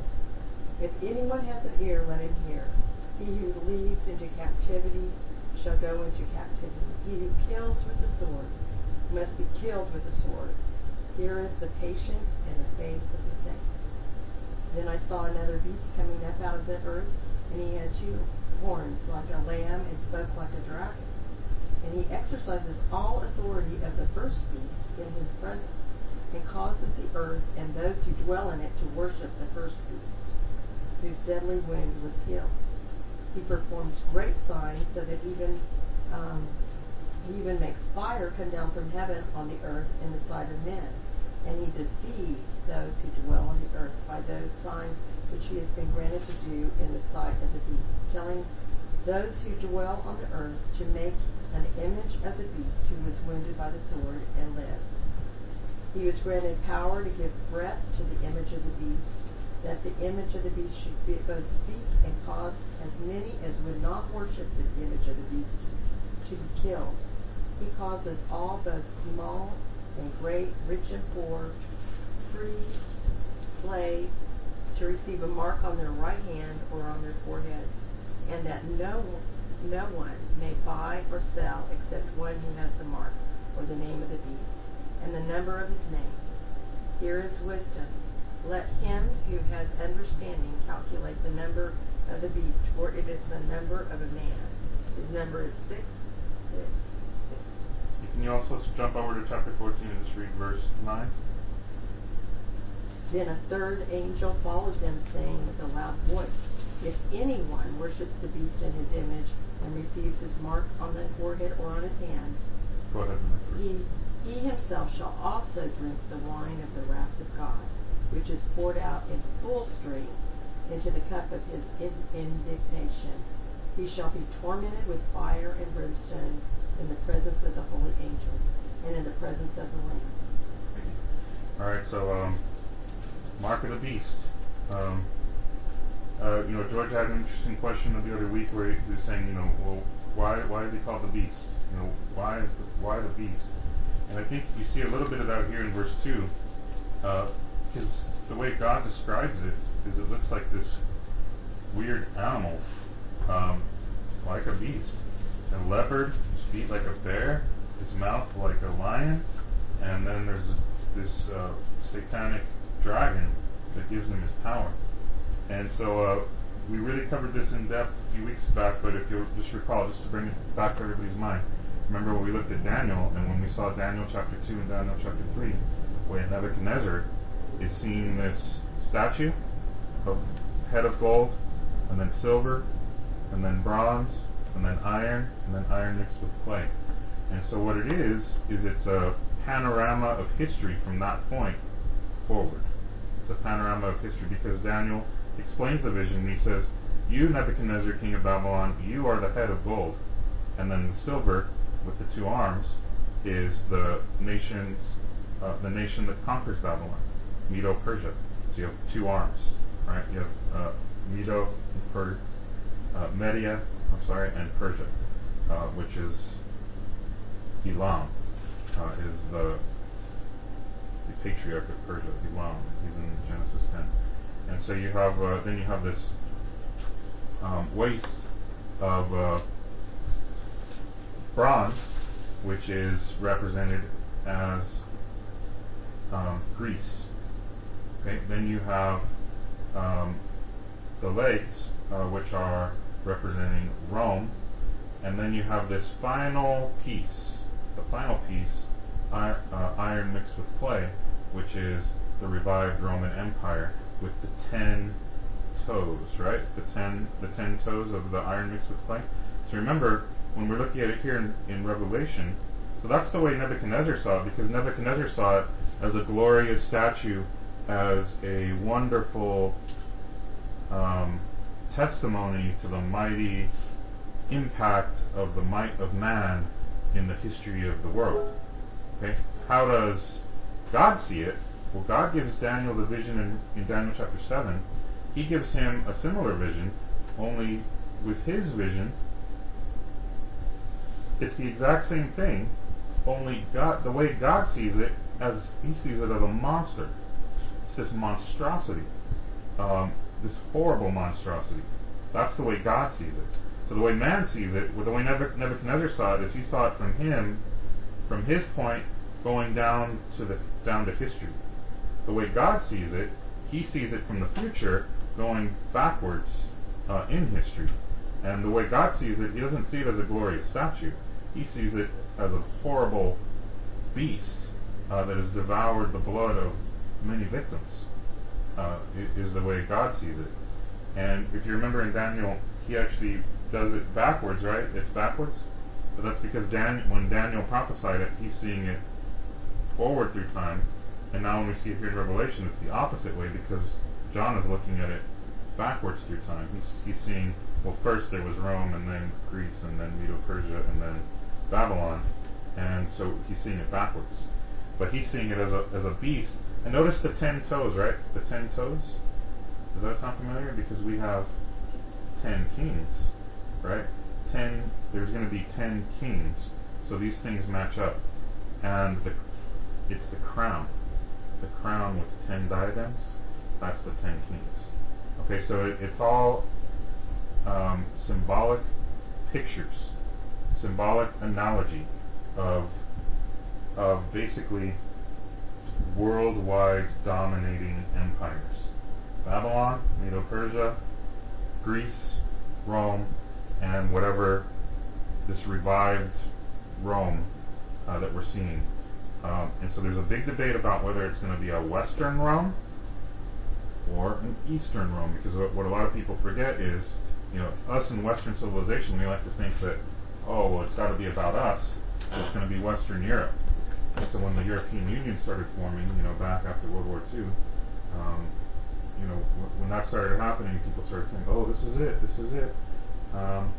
If anyone has an ear, let him hear. He who leads into captivity shall go into captivity. He who kills with the sword must be killed with the sword. Here is the patience and the faith of the saints. Then I saw another beast coming up out of the earth, and he had two horns like a lamb and spoke like a dragon. And he exercises all authority of the first beast in his presence, and causes the earth and those who dwell in it to worship the first beast, whose deadly wound was healed. He performs great signs, so that even um, he even makes fire come down from heaven on the earth in the sight of men. And he deceives those who dwell on the earth by those signs which he has been granted to do in the sight of the beast, telling those who dwell on the earth to make an image of the beast who was wounded by the sword and lived. He was granted power to give breath to the image of the beast, that the image of the beast should be, both speak and cause as many as would not worship the image of the beast to be killed. He causes all, both small and great, rich and poor, free, slave, to receive a mark on their right hand or on their foreheads, and that no, no one may buy or sell except one who has the mark or the name of the beast and the number of his name. Here is wisdom. Let him who has understanding calculate the number of the beast, for it is the number of a man. His number is six, six, six. Can you also jump over to chapter fourteen and just read verse nine? Then a third angel followed them, saying with a loud voice, If anyone worships the beast in his image and receives his mark on the forehead or on his hand, Go ahead. he, he himself shall also drink the wine of the wrath of God, which is poured out in full strength into the cup of his indignation. He shall be tormented with fire and brimstone in the presence of the holy angels and in the presence of the Lamb. Thank you. All right, so um, mark of the beast. Um, uh, you know, George had an interesting question the other week where he was saying, you know, well, why why is he called the beast? You know, why is the, why the beast? And I think you see a little bit of that here in verse two. Because uh, the way God describes it is it looks like this weird animal, um, like a beast. A leopard, his feet like a bear, his mouth like a lion, and then there's this uh, satanic dragon that gives him his power. And so uh, we really covered this in depth a few weeks back, but if you'll just recall, just to bring it back to everybody's mind, remember when we looked at Daniel, and when we saw Daniel chapter two and Daniel chapter three, where Nebuchadnezzar is seeing this statue of head of gold, and then silver, and then bronze, and then iron, and then iron mixed with clay. And so what it is, is it's a panorama of history from that point forward. It's a panorama of history because Daniel explains the vision. He says, you, Nebuchadnezzar, king of Babylon, you are the head of gold. And then the silver with the two arms is the nations, uh, the nation that conquers Babylon, Medo-Persia. So you have two arms, right? You have uh, Medo, per, uh, Media, I'm sorry, and Persia, uh, which is Elam, uh, is the the patriarch of Persia, Elam. He's in Genesis ten. And so you have, uh, then you have this um, waist of uh, bronze, which is represented as um, Greece. Okay, then you have um, the legs, uh, which are representing Rome, and then you have this final piece, the final piece, iron, uh, iron mixed with clay, which is the revived Roman Empire with the ten toes, right? The ten, the ten toes of the iron mixed with clay. So remember, when we're looking at it here in, in Revelation, so that's the way Nebuchadnezzar saw it, because Nebuchadnezzar saw it as a glorious statue, as a wonderful um, testimony to the mighty impact of the might of man in the history of the world. Okay, how does God see it? Well, God gives Daniel the vision in, in Daniel chapter seven. He gives him a similar vision, only with his vision, it's the exact same thing, only God, the way God sees it, as he sees it as a monster. It's this monstrosity, um, this horrible monstrosity. That's the way God sees it. So the way man sees it, well, the way Nebuchadnezzar saw it, is he saw it from him, from his point, going down to the down to history. The way God sees it, he sees it from the future, going backwards uh, in history. And the way God sees it, he doesn't see it as a glorious statue. He sees it as a horrible beast uh, that has devoured the blood of many victims, uh, is the way God sees it. And if you remember in Daniel, he actually does it backwards, right? It's backwards. But that's because Dan, when Daniel prophesied it, he's seeing it forward through time. And now when we see it here in Revelation, it's the opposite way, because John is looking at it backwards through time. He's, he's seeing, well, first there was Rome, and then Greece, and then Medo-Persia, and then Babylon. And so he's seeing it backwards. But he's seeing it as a, as a beast. And notice the ten toes, right? The ten toes. Does that sound familiar? Because we have ten kings, right? Ten, there's going to be ten kings. So these things match up. And the, it's the crown. The crown with ten diadems, that's the ten kings. Okay, so it, it's all um, symbolic pictures, symbolic analogy of, of basically worldwide dominating empires. Babylon, Medo-Persia, Greece, Rome, and whatever this revived Rome uh, that we're seeing. Um, and so there's a big debate about whether it's going to be a Western Rome or an Eastern Rome, because what, what a lot of people forget is, you know, us in Western civilization, we like to think that, oh, well, it's got to be about us, so it's going to be Western Europe. And so when the European Union started forming, you know, back after World War Two, um, you know, w- when that started happening, people started saying, oh, this is it, this is it. Um,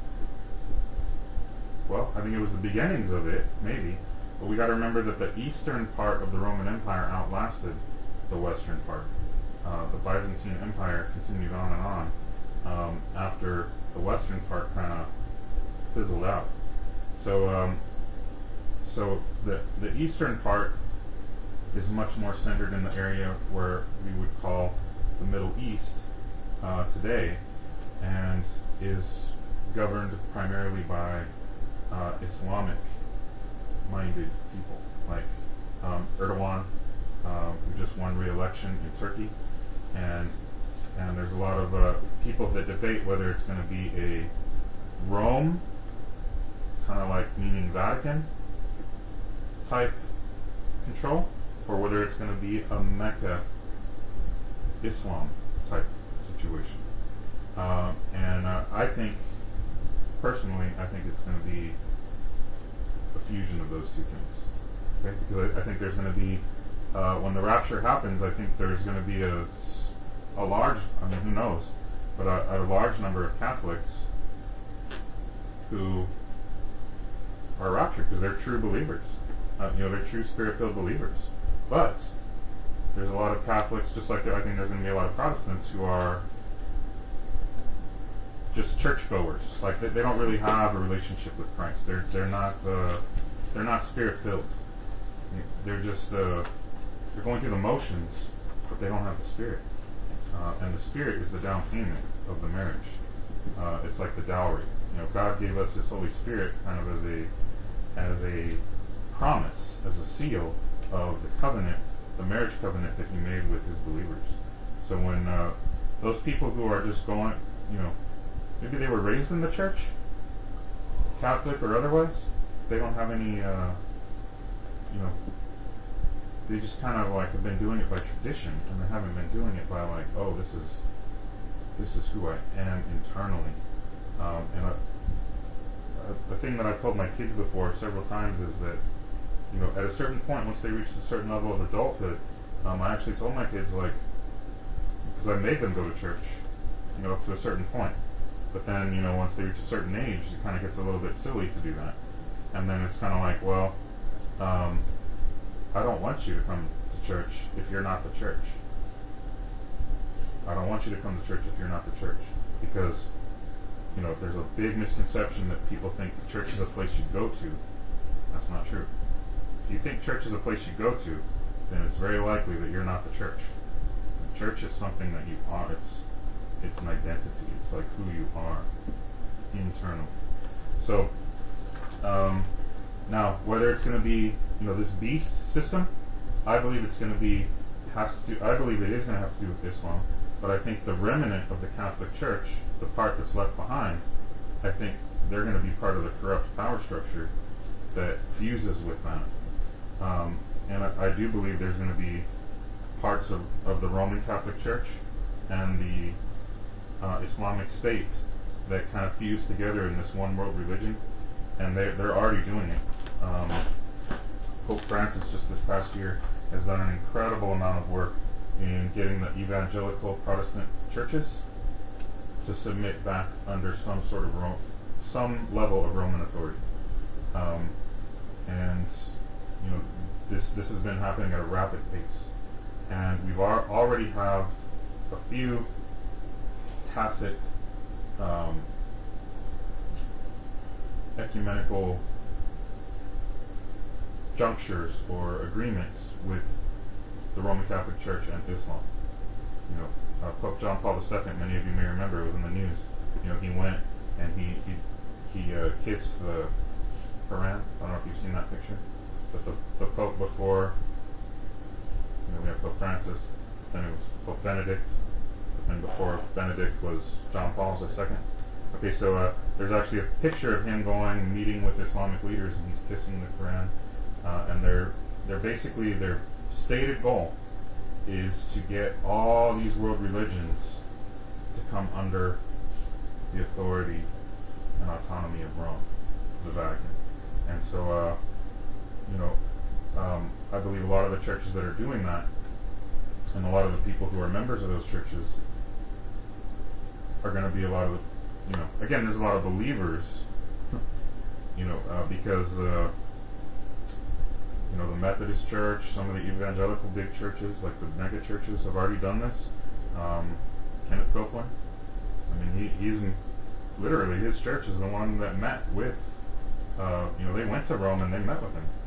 well, I think it was the beginnings of it, maybe. But we got to remember that the eastern part of the Roman Empire outlasted the western part. Uh, the Byzantine Empire continued on and on um, after the western part kind of fizzled out. So, um, so the the eastern part is much more centered in the area where we would call the Middle East uh, today, and is governed primarily by uh, Islamic-minded people, like um, Erdogan, uh, who just won re-election in Turkey, and and there's a lot of uh, people that debate whether it's going to be a Rome, kind of like meaning Vatican type control, or whether it's going to be a Mecca Islam type situation. Uh, and uh, I think, personally, I think it's going to be a fusion of those two things. Okay? Because I, I think there's going to be, uh, when the rapture happens, I think there's going to be a, a large, I mean, who knows, but a, a large number of Catholics who are raptured because they're true believers. Uh, you know, they're true spirit-filled believers. But there's a lot of Catholics, just like I think there's going to be a lot of Protestants who are just churchgoers. Like they, they don't really have a relationship with Christ. They're they're not uh, they're not spirit-filled. They're just uh, they're going through the motions, but they don't have the Spirit. Uh, and the Spirit is the down payment of the marriage. Uh, it's like the dowry. You know, God gave us His Holy Spirit kind of as a as a promise, as a seal of the covenant, the marriage covenant that He made with His believers. So when uh, those people who are just going, you know, maybe they were raised in the church, Catholic or otherwise, they don't have any, uh, you know, they just kind of like have been doing it by tradition, and they haven't been doing it by like, oh, this is this is who I am internally. Um, and I, uh, the thing that I've told my kids before several times is that, you know, at a certain point, once they reach a certain level of adulthood, um, I actually told my kids, like, because I made them go to church, you know, up to a certain point. But then, you know, once they reach a certain age, it kind of gets a little bit silly to do that. And then it's kind of like, well, um, I don't want you to come to church if you're not the church. I don't want you to come to church if you're not the church. Because, you know, there's a big misconception that people think church is a place you go to. That's not true. If you think church is a place you go to, then it's very likely that you're not the church. The church is something that you are. It's it's an identity. It's like who you are internally. So, um, now whether it's going to be, you know, this beast system, I believe it's going to be has to. I believe it is going to have to do with Islam. But I think the remnant of the Catholic Church, the part that's left behind, I think they're going to be part of the corrupt power structure that fuses with that. Um, and I, I do believe there's going to be parts of, of the Roman Catholic Church and the uh, Islamic State that kind of fuse together in this one world religion, and they, they're already doing it. Um, Pope Francis just this past year has done an incredible amount of work in getting the evangelical Protestant churches to submit back under some sort of Rome, some level of Roman authority. Um, and you know, this this has been happening at a rapid pace, and we've ar- already have a few tacit um, ecumenical junctures or agreements with the Roman Catholic Church and Islam. You know, uh, Pope John Paul the Second, many of you may remember, it was in the news. You know, he went and he he he uh, kissed the Quran. I don't know if you've seen that picture. But the the Pope before, you know, we have Pope Francis, then it was Pope Benedict, and before Benedict was John Paul the Second. Okay, so uh, there's actually a picture of him going meeting with Islamic leaders, and he's kissing the Quran, uh, and they're they're basically their stated goal is to get all these world religions to come under the authority and autonomy of Rome, the Vatican. And so, uh, you know, um, I believe a lot of the churches that are doing that, and a lot of the people who are members of those churches, are going to be a lot of, the, you know, again, there's a lot of believers, you know, uh, because, uh, you know, the Methodist Church, some of the evangelical big churches, like the mega churches, have already done this. Um, Kenneth Copeland, I mean, he, he's in, literally, his church is the one that met with, uh, you know, they went to Rome and they met with him.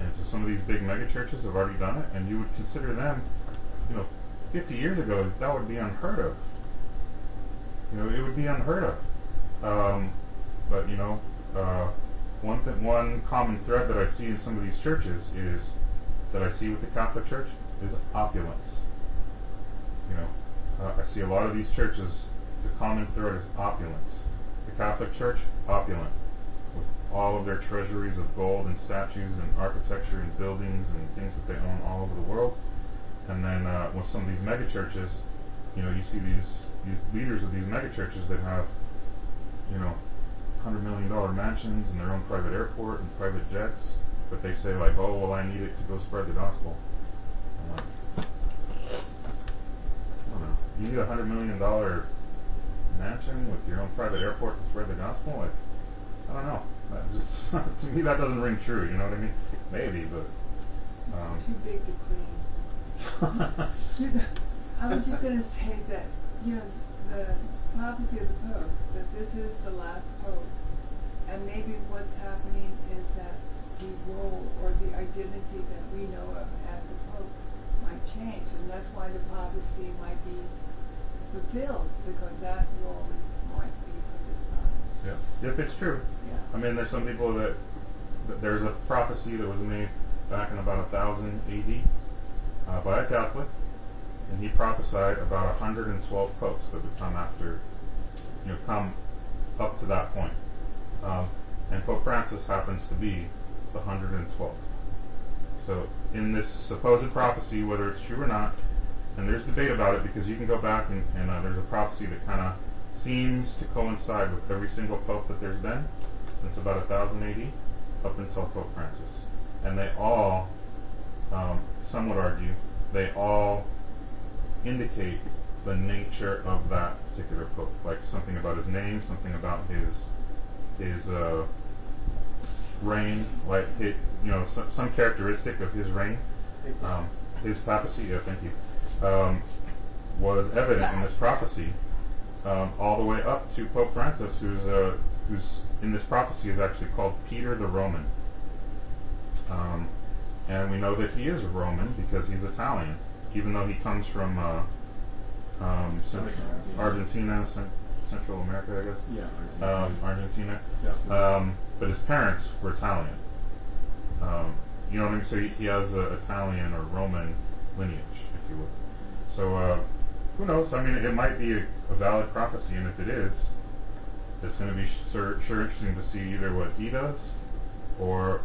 And so some of these big mega churches have already done it, and you would consider them, you know, fifty years ago, that would be unheard of. You know, it would be unheard of. Um, but, you know, uh, one th- one common thread that I see in some of these churches is, that I see with the Catholic Church, is opulence. You know, uh, I see a lot of these churches, the common thread is opulence. The Catholic Church, opulent, with all of their treasuries of gold and statues and architecture and buildings and things that they own all over the world. And then uh, with some of these mega churches, you know, you see these these leaders of these mega churches that have, you know, hundred million dollar mansions and their own private airport and private jets, but they say like, oh well, I need it to go spread the gospel. I'm like, I don't know. You need a hundred million dollar mansion with your own private airport to spread the gospel? Like, I don't know. That just to me that doesn't ring true. You know what I mean? Maybe, but um, it's too big to clean. I was just going to say that, you know, the prophecy of the Pope, that this is the last Pope, and maybe what's happening is that the role or the identity that we know of as the Pope might change, and that's why the prophecy might be fulfilled, because that role is, might be for this time. yeah, if it's true. Yeah. I mean, there's some people that, that there's a prophecy that was made back in about a thousand A D uh, by a Catholic. And he prophesied about one hundred twelve popes that would come after, you know, come up to that point. Um, and Pope Francis happens to be the one hundred twelfth. So in this supposed prophecy, whether it's true or not, and there's debate about it because you can go back and, and uh, there's a prophecy that kind of seems to coincide with every single pope that there's been since about one thousand A D up until Pope Francis. And they all, um, some would argue, they all indicate the nature of that particular pope, like something about his name, something about his his uh, reign, like his, you know, some, some characteristic of his reign, um, his papacy. Yeah, thank you. Um, was evident in this prophecy, um, all the way up to Pope Francis, who's uh, who's in this prophecy is actually called Peter the Roman, um, and we know that he is a Roman because he's Italian. Even though he comes from uh, um, Central Argentina, Cent- Central America, I guess. Yeah, um, Argentina. Argentina. Um, but his parents were Italian. Um, you know what I mean? So he, he has an Italian or Roman lineage, if you would. So uh, who knows? I mean, it might be a, a valid prophecy, and if it is, it's going to be sure, sure interesting to see either what he does, or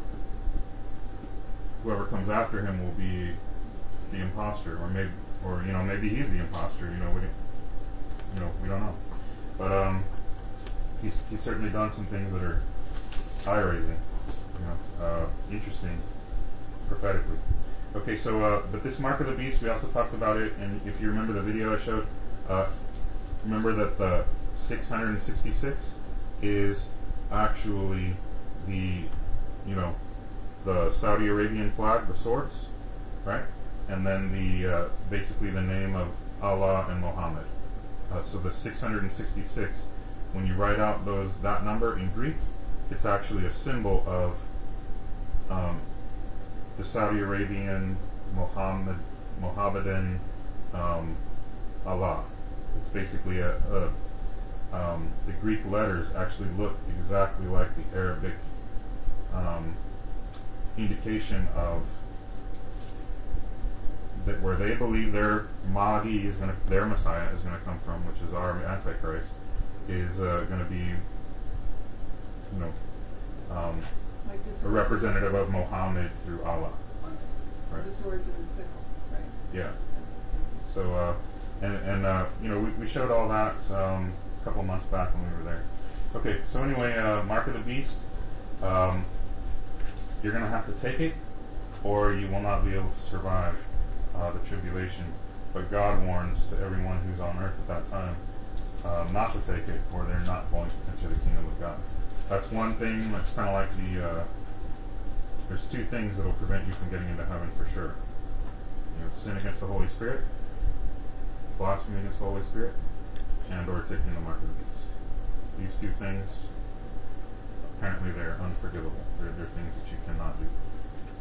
whoever comes after him will be the imposter, or maybe, or you know, maybe he's the imposter. You know, we, you know, we don't know. But um, he's he's certainly done some things that are eye-raising, you know, uh, interesting prophetically. Okay, so uh, but this mark of the beast, we also talked about it, and if you remember the video I showed, uh, remember that the six hundred sixty-six is actually the, you know, the Saudi Arabian flag, the swords, right? And then the uh, basically the name of Allah and Muhammad. Uh, so the six hundred sixty-six, when you write out those that number in Greek, it's actually a symbol of um, the Saudi Arabian Muhammad Mohammedan um, Allah. It's basically a, a um, the Greek letters actually look exactly like the Arabic um, indication of that where they believe their Mahdi is going to, their Messiah is going to come from, which is our Antichrist, is uh, going to be, you know, um, Like the a representative of Muhammad through Allah. Right. The swords and the sickle, right? Yeah. So, uh, and and uh, you know, we, we showed all that um, a couple months back when we were there. Okay, so anyway, uh, Mark of the Beast. Um, you're going to have to take it, or you will not be able to survive uh, the tribulation. But God warns to everyone who's on earth at that time uh, not to take it, or they're not going to enter the kingdom of God. That's one thing. That's kind of like the. Uh, there's two things that will prevent you from getting into heaven for sure. You know, sin against the Holy Spirit, blasphemy against the Holy Spirit, and or taking the mark of the beast. These two things, apparently they're unforgivable. They're, they're things that you cannot do.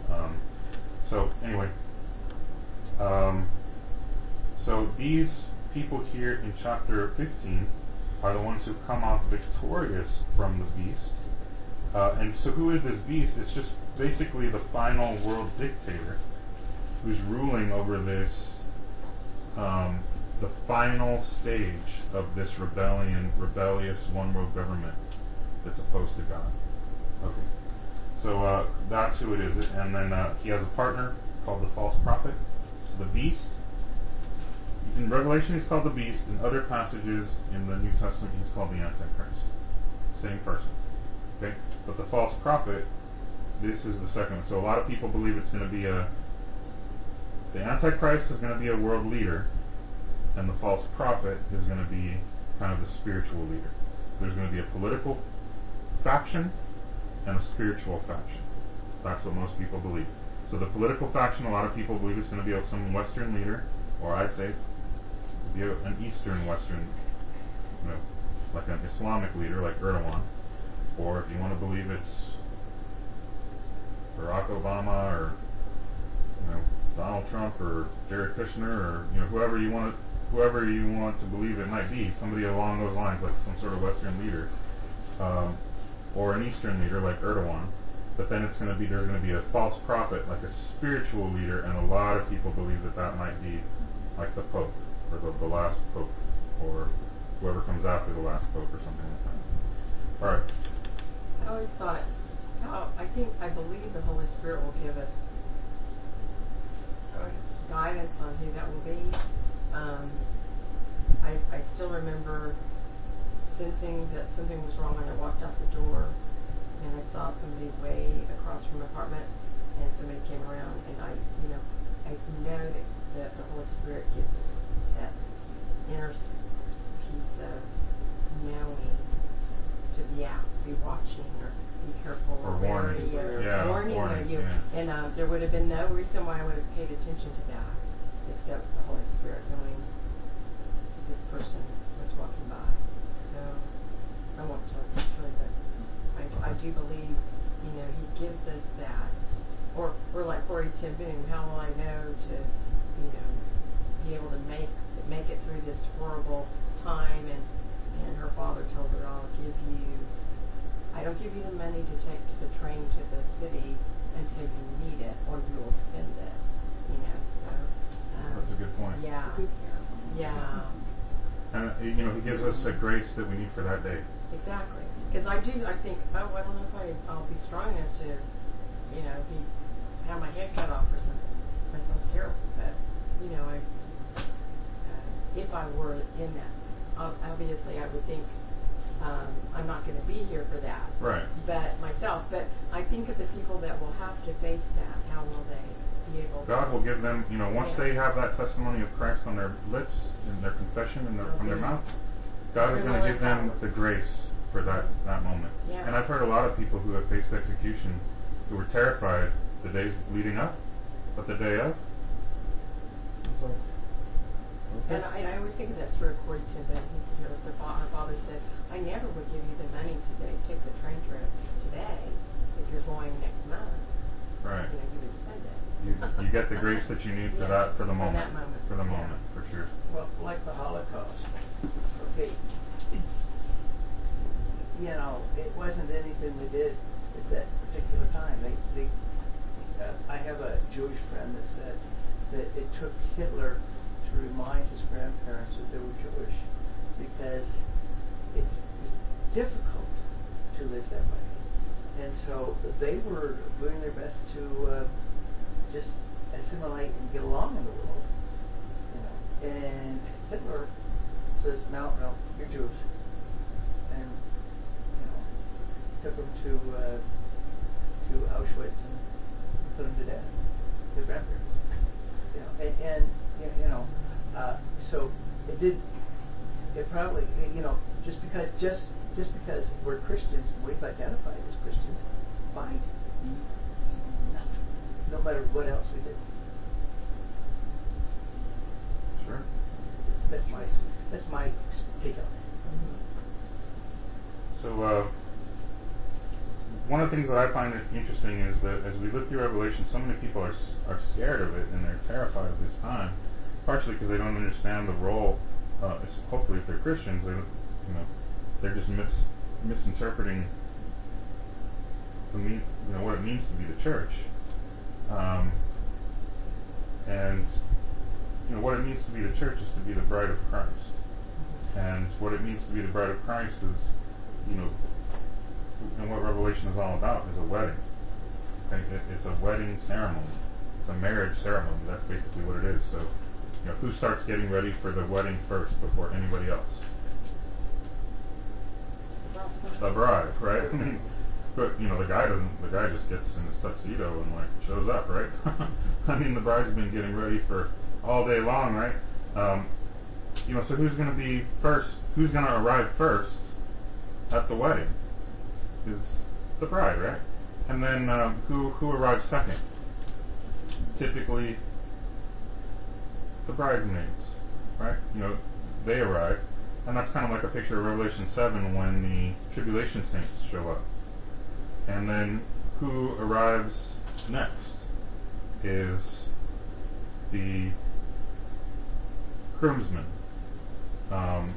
Um, so anyway, um, so these people here in chapter fifteen are the ones who come out victorious from the beast. Uh, and so who is this beast? It's just basically the final world dictator who's ruling over this, um, the final stage of this rebellion, rebellious one world government that's opposed to God. Okay. So uh, that's who it is. And then uh, he has a partner called the false prophet. So the beast, in Revelation he's called the beast. In other passages in the New Testament he's called the Antichrist. Same person. Okay? But the false prophet, this is the second one. So a lot of people believe it's going to be a, the Antichrist is going to be a world leader, and the false prophet is going to be kind of the spiritual leader. So there's going to be a political faction and a spiritual faction. That's what most people believe. So the political faction, a lot of people believe it's going to be some Western leader, or I'd say be a, an Eastern Western, you know, like an Islamic leader like Erdogan. Or if you want to believe it's Barack Obama or, you know, Donald Trump or Jared Kushner or, you know, whoever you want to, whoever you want to believe it might be, somebody along those lines, like some sort of Western leader, um, or an Eastern leader like Erdogan. But then it's going to be, there's going to be a false prophet, like a spiritual leader, and a lot of people believe that that might be like the Pope, or the, the last Pope, or whoever comes after the last Pope, or something like that. All right. I always thought, oh, I think, I believe the Holy Spirit will give us guidance on who that will be. Um, I, I still remember sensing that something was wrong when I walked out the door, and I saw somebody way across from my apartment, and somebody came around, and I, you know, I know that, that the Holy Spirit gives us that inner piece of knowing to be out, be watching, or be careful, or warning, or yeah, warning, warning, of you. Yeah. And um, there would have been no reason why I would have paid attention to that, except the Holy Spirit knowing this person was walking by. So I won't tell you the story, but I, I do believe, you know, He gives us that. Or, or like Corey ten Boom, how will I know to, you know, be able to make make it through this horrible time? And and her father told her, I'll give you, I don't give you the money to take to the train to the city until you need it, or you will spend it. You know, so. Um, That's a good point. Yeah. Yeah. And, uh, you know, He gives us a grace that we need for that day. Exactly. Because I do, I think, oh, I don't know if I, I'll be strong enough to, you know, be, have my head cut off or something. That sounds terrible, but, you know, I, uh, if I were in that, obviously I would think, um, I'm not going to be here for that. Right. But myself, but I think of the people that will have to face that. How will they be able to? God will give them, you know, once Yeah. they have that testimony of Christ on their lips, in their confession, and their, from their mouth, God is going to give them the grace for that, that moment. Yeah. And I've heard a lot of people who have faced execution who were terrified the days leading up, but the day of, it's like, okay. And I, and I always think of that story of Corey ten Boom. He's here. Her father said, "I never would give you the money today. Take the train trip today. If you're going next month, Right. you know, you would spend it." You, you get the grace that you need for Yeah, that, for the for moment. that moment. For the Yeah. moment, for sure. Well, like the Holocaust. Okay. You know, it wasn't anything they did at that particular time. They, they, uh, I have a Jewish friend that said that it took Hitler to remind his grandparents that they were Jewish, because it's, it's difficult to live that way. And so they were doing their best to uh, just assimilate and get along in the world. You know, and Hitler says, "No, no, you're Jews," and you know, took them to uh, to Auschwitz and put them to death. His grandparents, you know, and, and you know, uh, so it did. It probably, you know, just because just just because we're Christians and we've identified as Christians, might be nothing, no matter what else we do. Sure. That's my that's my take on it. So, uh, one of the things that I find interesting is that as we look through Revelation, so many people are are scared of it and they're terrified of this time, partially because they don't understand the role. Uh, hopefully, if they're Christians, they, you know, they're just mis- misinterpreting the mean, you know, what it means to be the church, um, and you know what it means to be the church is to be the bride of Christ, and what it means to be the bride of Christ is, you know, and what Revelation is all about is a wedding. Okay? It, it's a wedding ceremony. It's a marriage ceremony. That's basically what it is. So, you know, who starts getting ready for the wedding first before anybody else? The bride, right? I mean, but you know, the guy doesn't. The guy just gets in his tuxedo and like shows up, right? I mean, the bride's been getting ready for all day long, right? Um, you know, so who's going to be first? Who's going to arrive first at the wedding? Is the bride, right? And then um, who who arrives second? Typically, the bridesmaids, right? You know, they arrive, and that's kind of like a picture of Revelation seven when the tribulation saints show up. And then who arrives next is the groomsmen, um,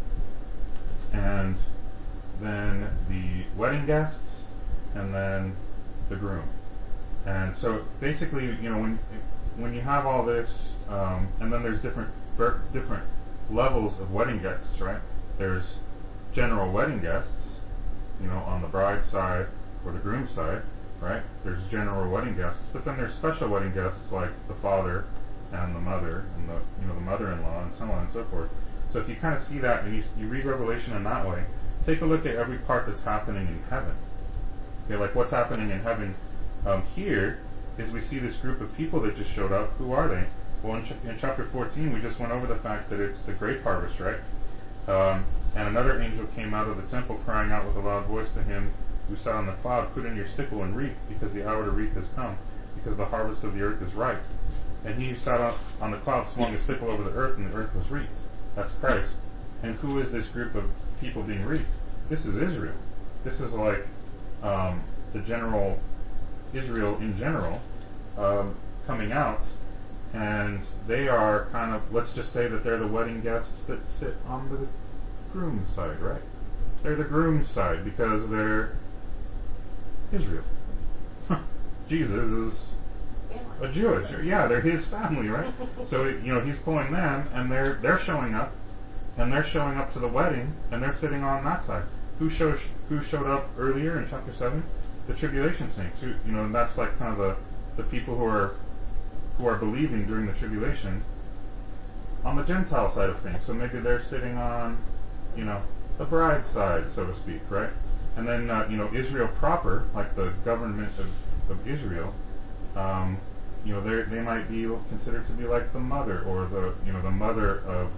and then the wedding guests, and then the groom. And so basically, you know, when when you have all this, um, and then there's different different levels of wedding guests, right? There's general wedding guests, you know, on the bride side or the groom side, right? There's general wedding guests, but then there's special wedding guests like the father and the mother and the you know the mother-in-law and so on and so forth. So if you kind of see that and you, you read Revelation in that way, take a look at every part that's happening in heaven. Okay, like what's happening in heaven um, here is we see this group of people that just showed up. Who are they? Well, in, ch- in chapter fourteen, we just went over the fact that it's the grape harvest, right? Um, and another angel came out of the temple crying out with a loud voice to him who sat on the cloud, "Put in your sickle and reap, because the hour to reap has come, because the harvest of the earth is ripe." And he who sat on, on the cloud swung a sickle over the earth, and the earth was reaped. That's Christ. And who is this group of people being reaped? This is Israel. This is like um, the general Israel in general um, coming out, and they are kind of, let's just say that they're the wedding guests that sit on the groom's side, right? They're the groom's side because they're Israel. Jesus is a Jewish, yeah, they're his family, right? So you know he's pulling them, and they're they're showing up, and they're showing up to the wedding, and they're sitting on that side. Who shows who showed up earlier in chapter seven? The tribulation saints. Who you know, and that's like kind of the the people who are who are believing during the tribulation on the Gentile side of things. So maybe they're sitting on, you know, the bride side, so to speak, right? And then uh, you know Israel proper, like the government of, of Israel. Um, you know, they they might be considered to be like the mother, or the you know the mother of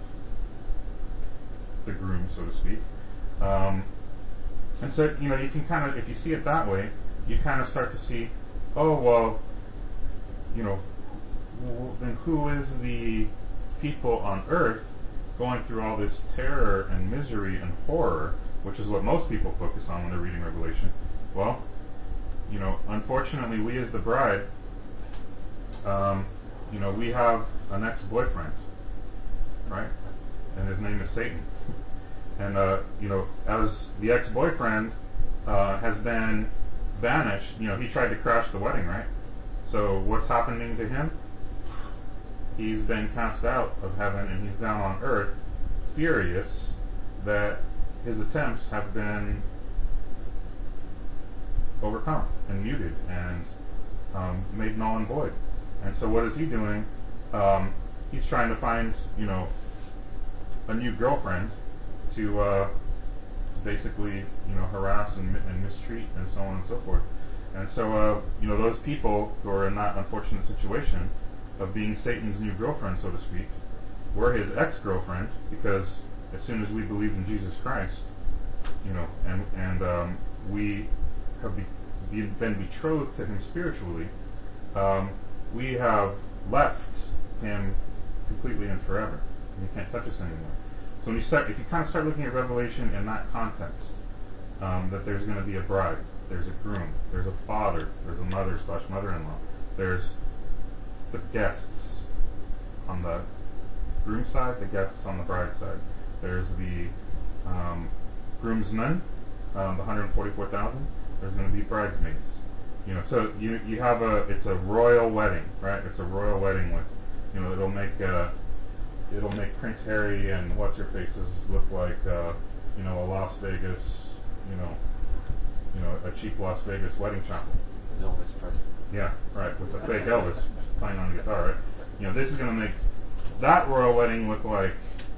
the groom, so to speak. Um, and so you know you can kind of, if you see it that way, you kind of start to see, oh well, you know, w- then who is the people on earth going through all this terror and misery and horror, which is what most people focus on when they're reading Revelation? Well, you know, unfortunately, we as the bride. Um, you know, we have an ex-boyfriend, right? And his name is Satan. And, uh, you know, as the ex-boyfriend uh, has been banished, you know, he tried to crash the wedding, right? So what's happening to him? He's been cast out of heaven and he's down on earth, furious that his attempts have been overcome and muted and um, made null and void. And so what is he doing? Um, he's trying to find, you know, a new girlfriend to uh, basically, you know, harass and, and mistreat and so on and so forth. And so, uh, you know, those people who are in that unfortunate situation of being Satan's new girlfriend, so to speak, were his ex-girlfriend, because as soon as we believe in Jesus Christ, you know, and and um, we have be, be, been betrothed to him spiritually, um, we have left him completely and forever. And he can't touch us anymore. So when you start, if you kind of start looking at Revelation in that context, um, that there's going to be a bride, there's a groom, there's a father, there's a mother slash mother-in-law, there's the guests on the groom side, the guests on the bride side. There's the um, groomsmen, um, the one hundred forty-four thousand. There's going to be bridesmaids. You know, so you you have a it's a royal wedding, right? It's a royal wedding with, you know, it'll make uh, it'll make Prince Harry and what's her faces look like uh, you know, a Las Vegas, you know, you know, a cheap Las Vegas wedding chapel. Elvis Presley. Yeah, right, with a fake Elvis playing on the guitar, right? You know, this is going to make that royal wedding look like,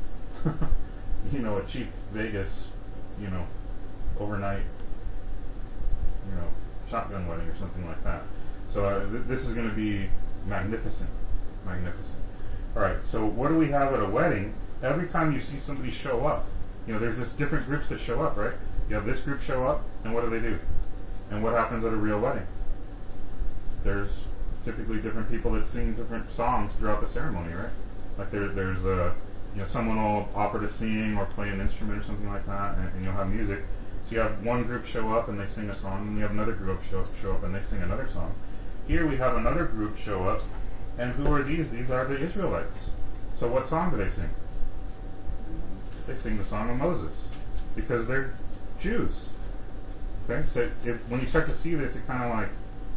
you know, a cheap Vegas, you know, overnight, you know, shotgun wedding or something like that. So uh, th- this is going to be magnificent, magnificent. All right, so what do we have at a wedding? Every time you see somebody show up, you know, there's this different groups that show up, right? You have this group show up, and what do they do? And what happens at a real wedding? There's typically different people that sing different songs throughout the ceremony, right? Like there, there's a, you know, someone will offer to sing or play an instrument or something like that, and, and you'll have music. So you have one group show up and they sing a song, and you have another group show up, show up and they sing another song. Here we have another group show up, and who are these? These are the Israelites. So what song do they sing? They sing the song of Moses, because they're Jews. Okay, so if, when you start to see this, it kind of like,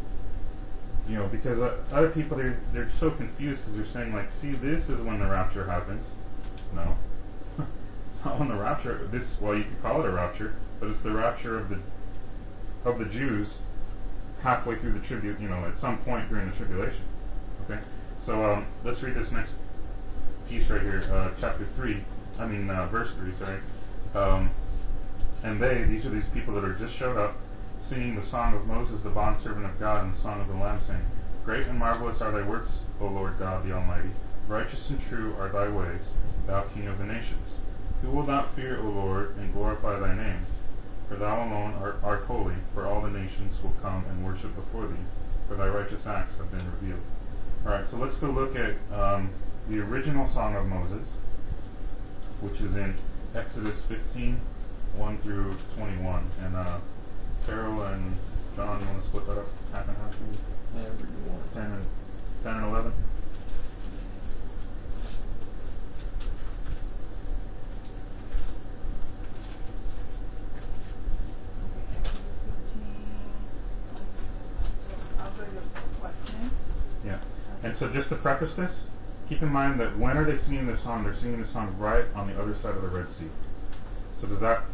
you know, because uh, other people, they're, they're so confused because they're saying, like, see, this is when the rapture happens. No. It's not when the rapture, this, well, you could call it a rapture, but it's the rapture of the of the Jews halfway through the tribute, you know, at some point during the tribulation. Okay? So um, let's read this next piece right here, uh, chapter three, I mean, uh, verse three, sorry. Um, and they, these are these people that are just showed up, singing the song of Moses, the bondservant of God, and the song of the Lamb, saying, Great and marvelous are thy works, O Lord God the Almighty. Righteous and true are thy ways, thou King of the nations. Who will not fear, O Lord, and glorify thy name? For thou alone art, art holy, for all the nations will come and worship before thee, for thy righteous acts have been revealed. Alright, so let's go look at um, the original song of Moses, which is in Exodus fifteen, one through twenty-one. And uh, Carol and John, you want to split that up half and half maybe? However you want. ten and ten and eleven. Yeah. And so just to preface this, keep in mind that when are they singing this song? They're singing this song right on the other side of the Red Sea. So does that,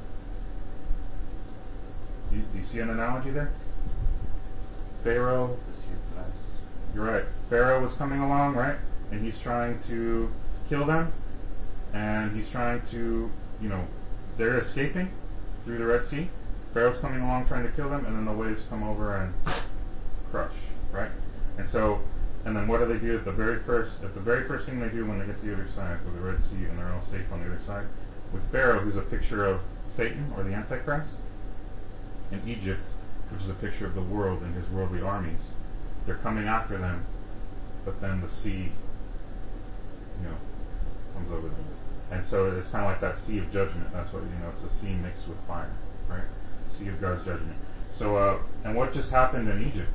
do you, do you see an analogy there? Pharaoh, you're right. Pharaoh was coming along, right? And he's trying to kill them. And he's trying to, you know, they're escaping through the Red Sea. Pharaoh's coming along trying to kill them, and then the waves come over and crush, right? And so, and then what do they do at the very first, at the very first thing they do when they get to the other side of the Red Sea and they're all safe on the other side? With Pharaoh, who's a picture of Satan or the Antichrist, in Egypt, which is a picture of the world and his worldly armies. They're coming after them, but then the sea, you know, comes over them. And so it's kind of like that sea of judgment. That's what, you know, it's a sea mixed with fire, right? Sea of God's judgment. So, uh, and what just happened in Egypt?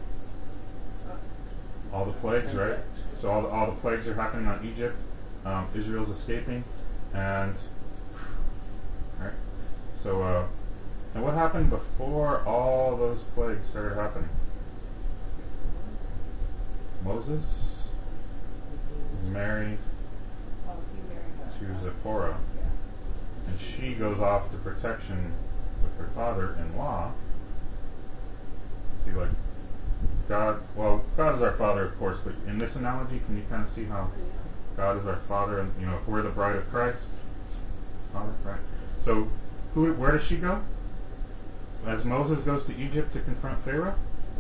All the plagues, right? So all the, all the plagues are happening on Egypt. Um, Israel's escaping, and right. So, uh, and what happened before all those plagues started happening? Moses was married to Zipporah, and she goes off to protection with her father-in-law. See, like, God, well, God is our Father, of course, but in this analogy, can you kind of see how God is our Father, and, you know, if we're the bride of Christ, Father, right? So, who, where does she go? As Moses goes to Egypt to confront Pharaoh,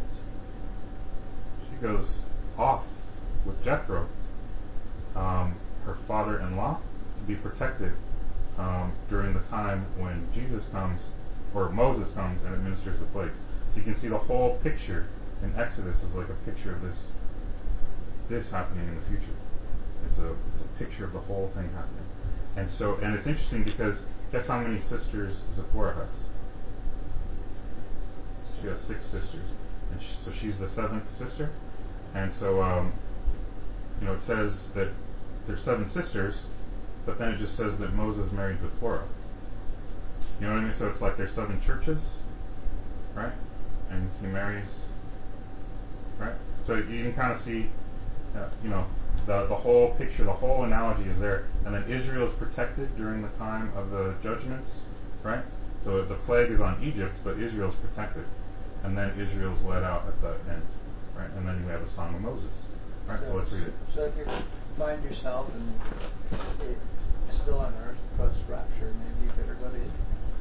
she goes off with Jethro, um, her father-in-law, to be protected um, during the time when Jesus comes, or Moses comes and administers the plagues. So you can see the whole picture in Exodus is like a picture of this this happening in the future. It's a it's a picture of the whole thing happening. And so, and it's interesting because guess how many sisters Zipporah has? she has six sisters, and she, so she's the seventh sister. And so, um, you know, it says that there's seven sisters, but then it just says that Moses married Zipporah. You know what I mean? So it's like there's seven churches, right? And he marries, right? So you can kind of see, uh, you know, the the whole picture, the whole analogy is there. And then Israel is protected during the time of the judgments, right? So the plague is on Egypt, but Israel's protected. And then Israel's let out at the end, right? And then you have a Song of Moses, right? So, so let's read it. So if you find yourself and it still on earth post rapture, maybe you better go to Israel.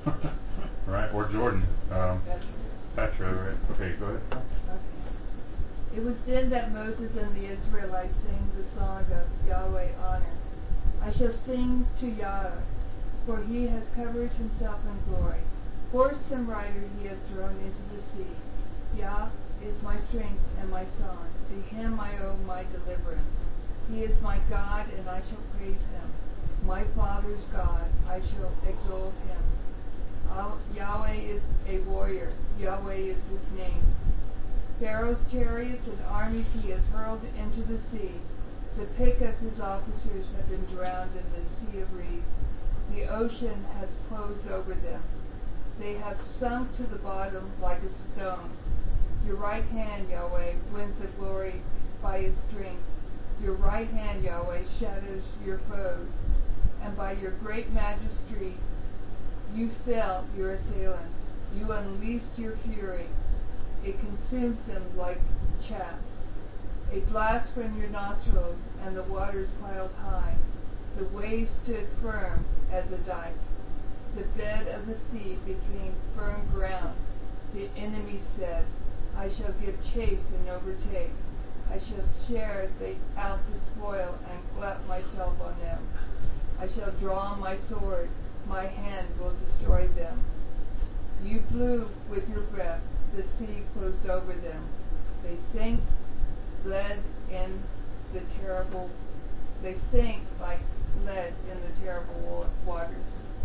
Right, or Jordan. Um, Petra. Petra, right? Okay, go ahead. Okay. It was then that Moses and the Israelites sang the song of Yahweh honor. I shall sing to Yah, for he has covered himself in glory. Horse and rider he has thrown into the sea. Yah is my strength and my song. To him I owe my deliverance. He is my God, and I shall praise him. My father's God, I shall exalt him. I'll, Yahweh is a warrior. Yahweh is his name. Pharaoh's chariots and armies he has hurled into the sea. The pick of his officers have been drowned in the sea of reeds. The ocean has closed over them. They have sunk to the bottom like a stone. Your right hand, Yahweh, wins the glory by its strength. Your right hand, Yahweh, shatters your foes. And by your great majesty, you fell your assailants. You unleashed your fury. It consumes them like chaff. A blast from your nostrils, and the waters piled high. The waves stood firm as a dike. The bed of the sea became firm ground. The enemy said, I shall give chase and overtake. I shall share the, out the spoil and glut myself on them. I shall draw my sword. My hand will destroy them. You blew with your breath. The sea closed over them. They sank, bled in the terrible. They sank like lead in the terrible waters.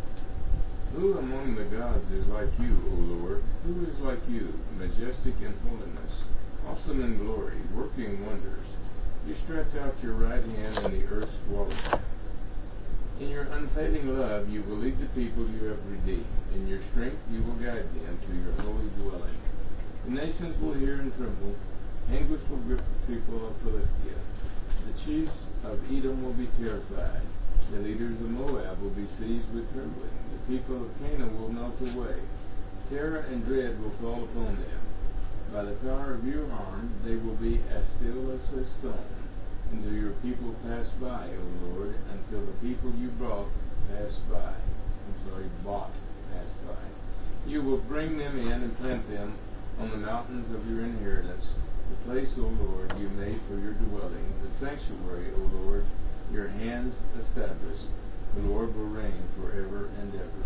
Who among the gods is like you, O Lord? Who is like you, majestic in holiness, awesome in glory, working wonders? You stretch out your right hand, and the earth swallowed them. In your unfailing love you will lead the people you have redeemed. In your strength you will guide them to your holy dwelling. The nations will hear and tremble. Anguish will grip the people of Philistia. The chiefs of Edom will be terrified. The leaders of Moab will be seized with trembling. The people of Canaan will melt away. Terror and dread will fall upon them. By the power of your arm they will be as still as a stone, until your people pass by, O Lord, until the people you brought pass by. I'm sorry, bought pass by. You will bring them in and plant them on the mountains of your inheritance, the place, O Lord, you made for your dwelling, the sanctuary, O Lord, your hands established. The Lord will reign forever and ever.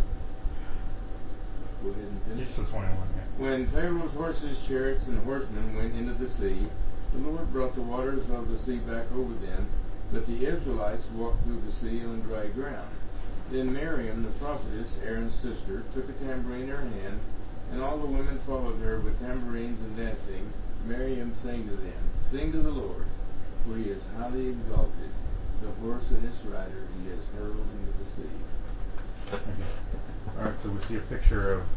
Go ahead and finish. Just twenty-one, yeah. When Pharaoh's horses, chariots, and horsemen went into the sea, the Lord brought the waters of the sea back over them, but the Israelites walked through the sea on dry ground. Then Miriam, the prophetess, Aaron's sister, took a tambourine in her hand, and all the women followed her with tambourines and dancing. Miriam sang to them, Sing to the Lord, for he is highly exalted. The horse and its rider he has hurled into the sea. Alright, so we see a picture of,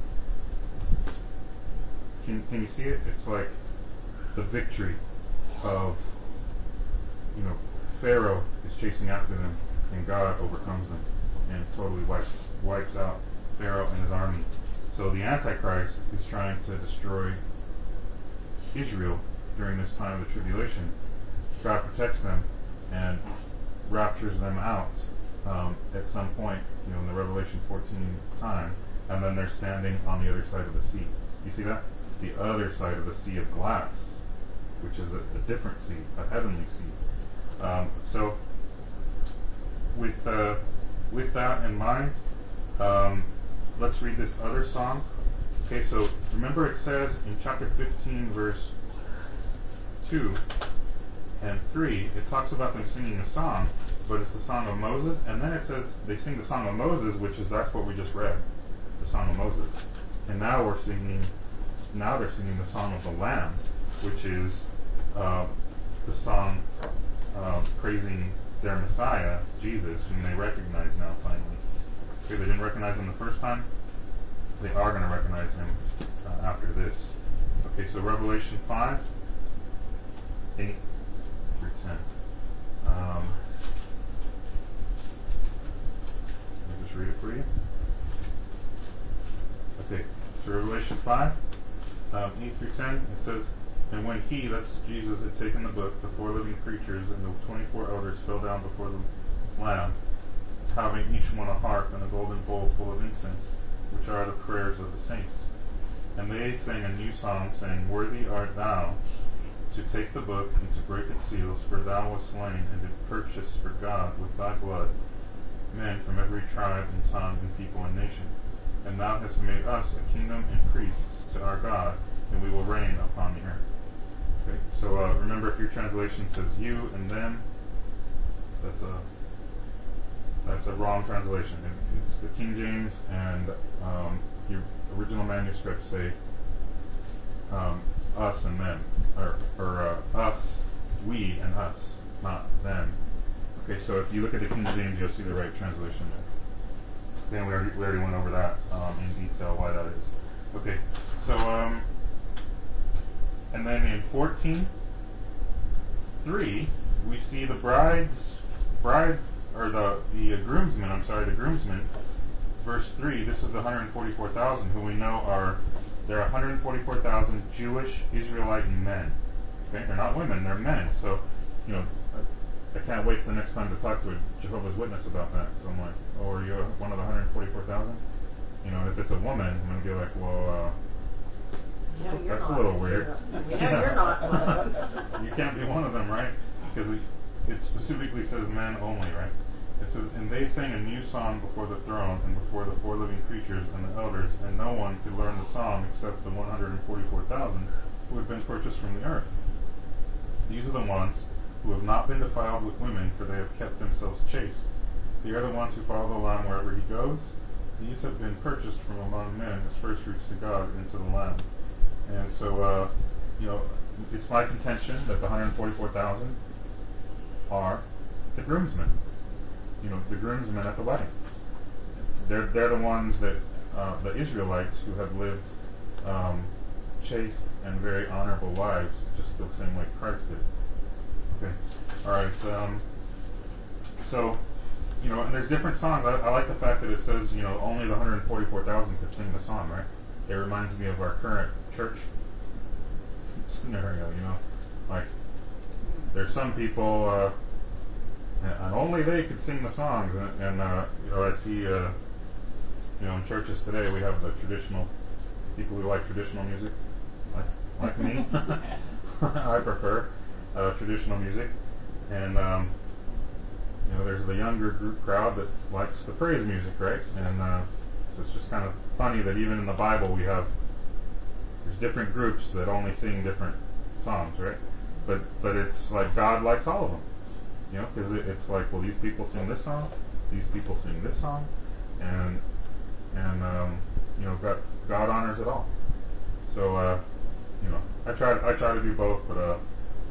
can, can you see it? It's like the victory of, you know, Pharaoh is chasing after them, and God overcomes them and totally wipes wipes out Pharaoh and his army. So the Antichrist is trying to destroy Israel during this time of the tribulation. God protects them and raptures them out um, at some point, you know, in the Revelation fourteen time, and then they're standing on the other side of the sea. You see that? The other side of the sea of glass, which is a, a different sea, a heavenly sea. Um, so, with uh, with that in mind, um, let's read this other song. Okay, so remember it says in chapter fifteen, verse two and three, it talks about them singing a song, but it's the Song of Moses, and then it says they sing the Song of Moses, which is, that's what we just read, the Song of Moses. And now we're singing now they're singing the song of the Lamb, which is uh, the song uh, praising their Messiah, Jesus, whom they recognize now finally. Okay, they didn't recognize him the first time. They are going to recognize him uh, after this. Okay, so Revelation five, eight through ten. Um, let me just read it for you. Okay, so Revelation five, um, eight through ten, it says, "And when he," that's Jesus, "had taken the book, the four living creatures and the twenty-four elders fell down before the Lamb, having each one a harp and a golden bowl full of incense, which are the prayers of the saints. And they sang a new song, saying, Worthy art thou to take the book and to break its seals, for thou wast slain and did purchase for God with thy blood men from every tribe and tongue and people and nation. And thou hast made us a kingdom and priests to our God, and we will reign upon the earth." Okay, so uh, remember, if your translation says you and them, that's a that's a wrong translation. It, it's the King James and um, the original manuscripts say um, us and them, or, or uh, us, we and us, not them. Okay, so if you look at the King James, you'll see the right translation there. Then we already, we already went over that um, in detail, why that is. Okay, so, um, and then in fourteen three, we see the bride's, bride, or the, the uh, groomsmen, I'm sorry, the groomsmen, verse three, this is the one hundred forty-four thousand, who we know are, they're one hundred forty-four thousand Jewish Israelite men. Okay, they're not women, they're men. So, you know, I, I can't wait for the next time to talk to a Jehovah's Witness about that. So I'm like, oh, are you one of the one hundred forty-four thousand? You know, if it's a woman, I'm going to be like, well, uh, Yeah, you're that's not. a little weird. Yeah, yeah, you're not one of them. You can't be one of them, right? Because it, it specifically says men only, right? It says, "And they sang a new song before the throne and before the four living creatures and the elders, and no one could learn the song except the one hundred forty-four thousand who had been purchased from the earth. These are the ones who have not been defiled with women, for they have kept themselves chaste. They are the ones who follow the Lamb wherever he goes. These have been purchased from among men as firstfruits to God and to the Lamb." And so, uh, you know, it's my contention that the one hundred forty-four thousand are the groomsmen. You know, the groomsmen at the wedding. They're they're the ones that uh, the Israelites who have lived um, chaste and very honorable lives, just the same way Christ did. Okay, all right. Um, so, you know, and there's different songs. I, I like the fact that it says, you know, only the one hundred forty-four thousand could sing the song, right? It reminds me of our current church scenario. You know, like there's some people. Uh, And only they could sing the songs, and, and uh, you know, I see, uh, you know, in churches today we have the traditional people who like traditional music, like like me. I prefer uh, traditional music, and um, you know, there's the younger group crowd that likes the praise music, right? And uh, so it's just kind of funny that even in the Bible we have there's different groups that only sing different songs, right? But but it's like God likes all of them. You know, because it, it's like, well, these people sing this song, these people sing this song, and and um, you know, God, God honors it all. So, uh, you know, I try I try to do both, but uh,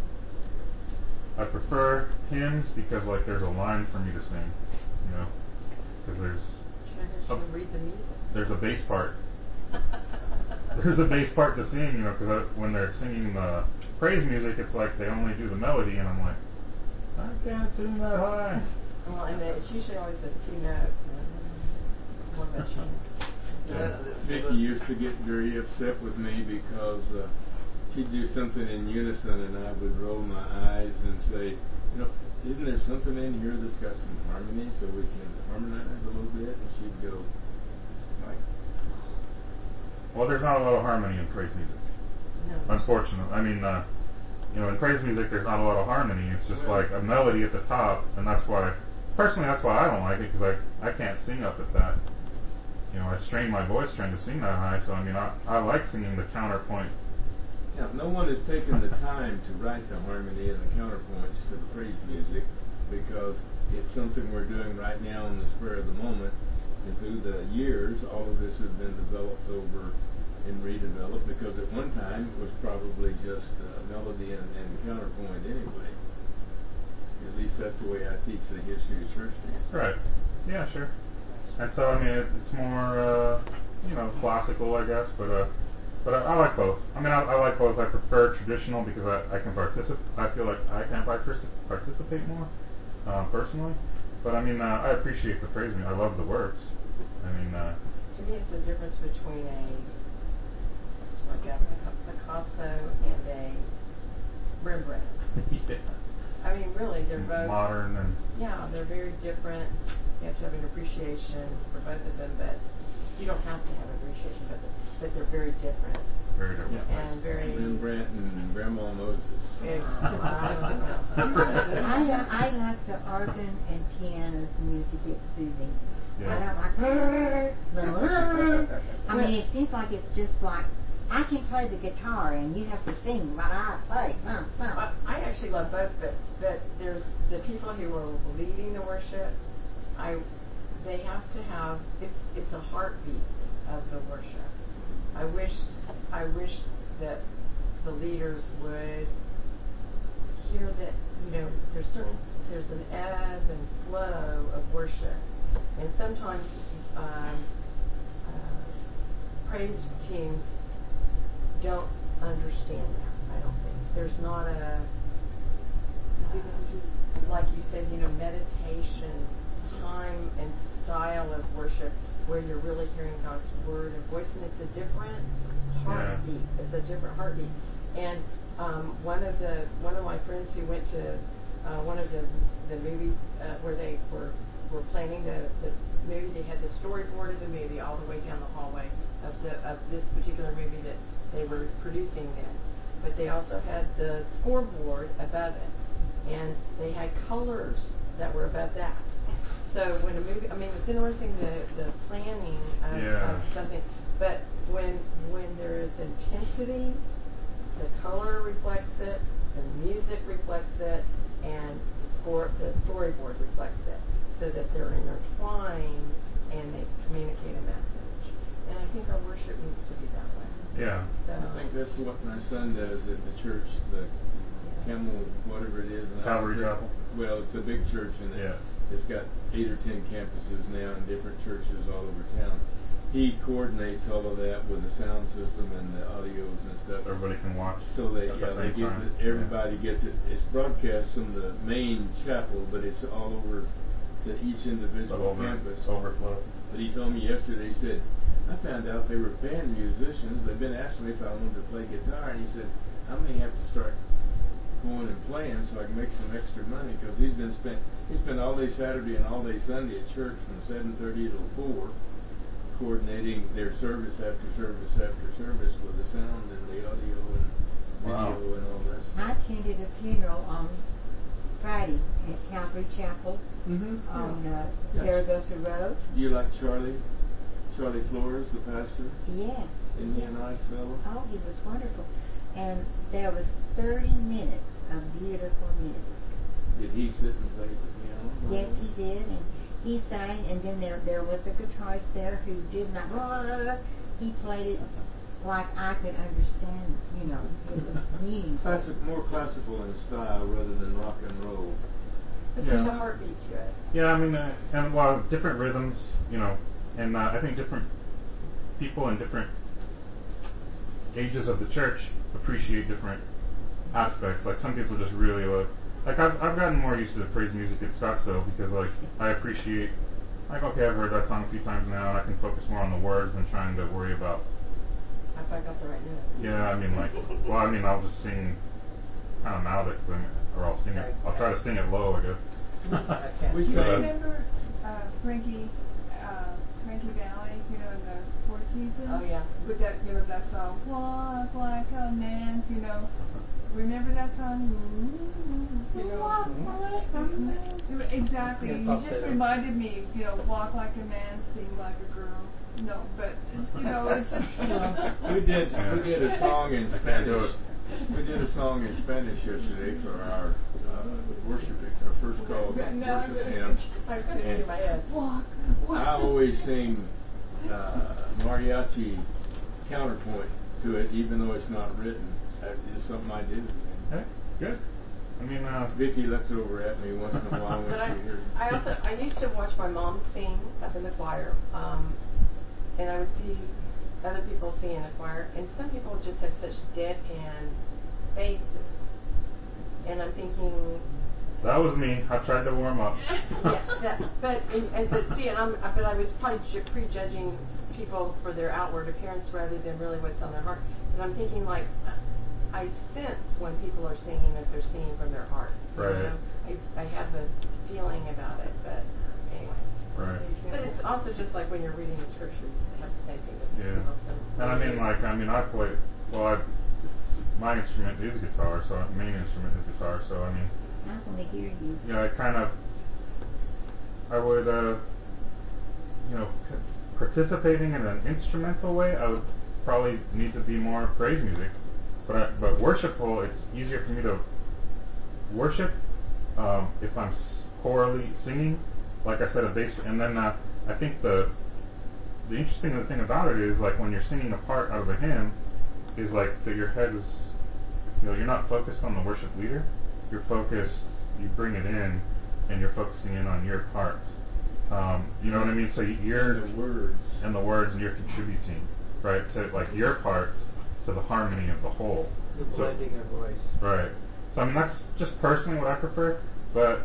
I prefer hymns because like there's a line for me to sing, you know, because there's Can I read the music? there's a bass part. There's a bass part to sing, you know, because when they're singing the praise music, it's like they only do the melody, and I'm like, I can't sing that high. Well, and it's usually always those two notes, and more of a chant. Yeah. Vicky used to get very upset with me because uh, she'd do something in unison, and I would roll my eyes and say, you know, isn't there something in here that's got some harmony so we can harmonize a little bit? And she'd go, it's like, Well, there's not a lot of harmony in praise music. No. Unfortunately. I mean, uh, you know, in praise music, there's not a lot of harmony. It's just like a melody at the top, and that's why, personally, that's why I don't like it, because I, I can't sing up at that. You know, I strain my voice trying to sing that high, so I mean, I, I like singing the counterpoint. yeah, no one has taken the time to write the harmony and the counterpoints to the praise music because it's something we're doing right now in the spur of the moment. And through the years, all of this has been developed over and redeveloped, because at one time it was probably just uh, melody and, and counterpoint anyway. At least that's the way I teach the history of church music. Right. Yeah, sure. And so, I mean, it, it's more, uh, you know, classical, I guess, but uh, but I, I like both. I mean, I, I like both. I prefer traditional because I, I can participate. I feel like I can partic- participate more, uh, personally. But I mean, uh, I appreciate the praise music. I love the words. I mean, uh, to me, it's the difference between a like a Picasso and a Rembrandt. yeah. I mean, really, they're both modern and yeah, they're very different. You have to have an appreciation for both of them, but you don't have to have appreciation, but but they're very different. very different. Yeah. And very Rembrandt and Grandma Moses. Ex- I don't know. I, li- I like the organ and piano's music. It's soothing. Yeah. I don't like. I mean, it seems like it's just like I can play the guitar and you have to sing what I play. No, no. I, I actually love both, but but there's the people who are leading the worship. I they have to have it's it's a heartbeat of the worship. I wish I wish that the leaders would hear that, you know, there's certain there's an ebb and flow of worship, and sometimes um, uh, praise teams don't understand that. I don't think there's not a like you said, you know, meditation time and style of worship where you're really hearing God's word and voice, and it's a different heartbeat. Yeah. It's a different heartbeat. And um, one of the one of my friends who went to uh, one of the the movie uh, where they were were planning the, the movie, they had the storyboard of the movie all the way down the hallway of the of this particular movie that they were producing then. But they also had the scoreboard above it, and they had colors that were above that. So when a movie, I mean, it's interesting the, the planning of, yeah. of something, but when when there is intensity, the color reflects it, the music reflects it, and the score, the storyboard reflects it, so that they're intertwined and they communicate a message. And I think our worship needs to be that way. Yeah. So I think that's what my son does at the church, the Camel, whatever it is. Calvary Chapel. Well, it's a big church, and yeah. it's got eight or ten campuses now in different churches all over town. He coordinates all of that with the sound system and the audios and stuff. Everybody can watch. So they, at yeah, the they same get time. the, everybody yeah. gets it. It's broadcast from the main chapel, but it's all over to each individual over, campus. Overflow. But he told me yesterday, he said, I found out they were band musicians. They've been asking me if I wanted to play guitar, and he said, I may have to start going and playing so I can make some extra money, because he's been spent he spent all day Saturday and all day Sunday at church from seven thirty to four, coordinating their service after service after service with the sound and the audio and wow. video and all that stuff. I attended a funeral on Friday at Calvary Chapel Mm-hmm. on uh, Yes. Zaragoza Road. Do you like Charlie? Charlie Flores, the pastor? Yes. Isn't he yes. a nice fellow? Oh, he was wonderful. And there was thirty minutes of beautiful music. Did he sit and play the piano? Yes, he did, and he sang, and then there there was a guitarist there who did not, blah, blah, blah. He played it like I could understand, you know, it was meaningful. Classic, more classical in style rather than rock and roll. It's Yeah. just a heartbeat to it. Yeah, I mean, uh, and well, different rhythms, you know, and uh, I think different people in different ages of the church appreciate different aspects. Like some people just really like, like I've I've gotten more used to the praise music at Scottsdale because like I appreciate, like okay, I've heard that song a few times now, and I can focus more on the words than trying to worry about. I thought I got the right note. Yeah, I mean like, well, I mean I'll just sing kind of mouth it, cause or I'll sing it. I'll try to sing it low, I guess. Okay. We Do you sang. remember uh, Frankie, uh, Frankie Valley, you know, in the Four Seasons? Oh, yeah. With that, you know, that song, Walk Like a Man, you know. Remember that song? You know. Walk like a man. Exactly. Yeah, You just falsetto. reminded me, you know, walk like a man, sing like a girl. No, but, you know, it's... We did we did a song in Can't do Spanish. it. We did a song in Spanish yesterday for our uh, worship, our first call No, I'm worship gonna- hymn. I'm singing in my head. Walk, walk. I always sing uh, mariachi counterpoint to it, even though it's not written. Uh, It's something I did. Okay, good. I mean, uh, Vicky looks over at me once in a while when But I, she hears. I also I used to watch my mom sing up in the choir, um, and I would see other people sing in the choir, and some people just have such deadpan faces, and I'm thinking. that was me. I tried to warm up. Yeah, that, but and, and but see, and I'm but I was probably ju- prejudging people for their outward appearance rather than really what's on their heart. But I'm thinking like. I sense when people are singing that they're singing from their heart. Right. You know? I, I have a feeling about it, but anyway. Right. But it's also just like when you're reading the scriptures, you have the same thing. That Yeah. people sing. And I mean, like, I mean, I play. Well, I, my instrument is guitar, so main instrument is guitar. So I mean, I want to hear you. you know, I kind of, I would, uh, you know, c- participating in an instrumental way, I would probably need to be more praise music. But I, but worshipful, it's easier for me to worship um, if I'm s- chorally singing, like I said, a bass. And then uh, I think the the interesting thing about it is like when you're singing a part out of a hymn, is like that your head is, you know, you're not focused on the worship leader. You're focused. You bring it in, and you're focusing in on your part. Um, you know what I mean? So you're And the words. and the words, and you're contributing, right, to like your part to the harmony of the whole. The So- blending of voice. Right. So I mean that's just personally what I prefer, but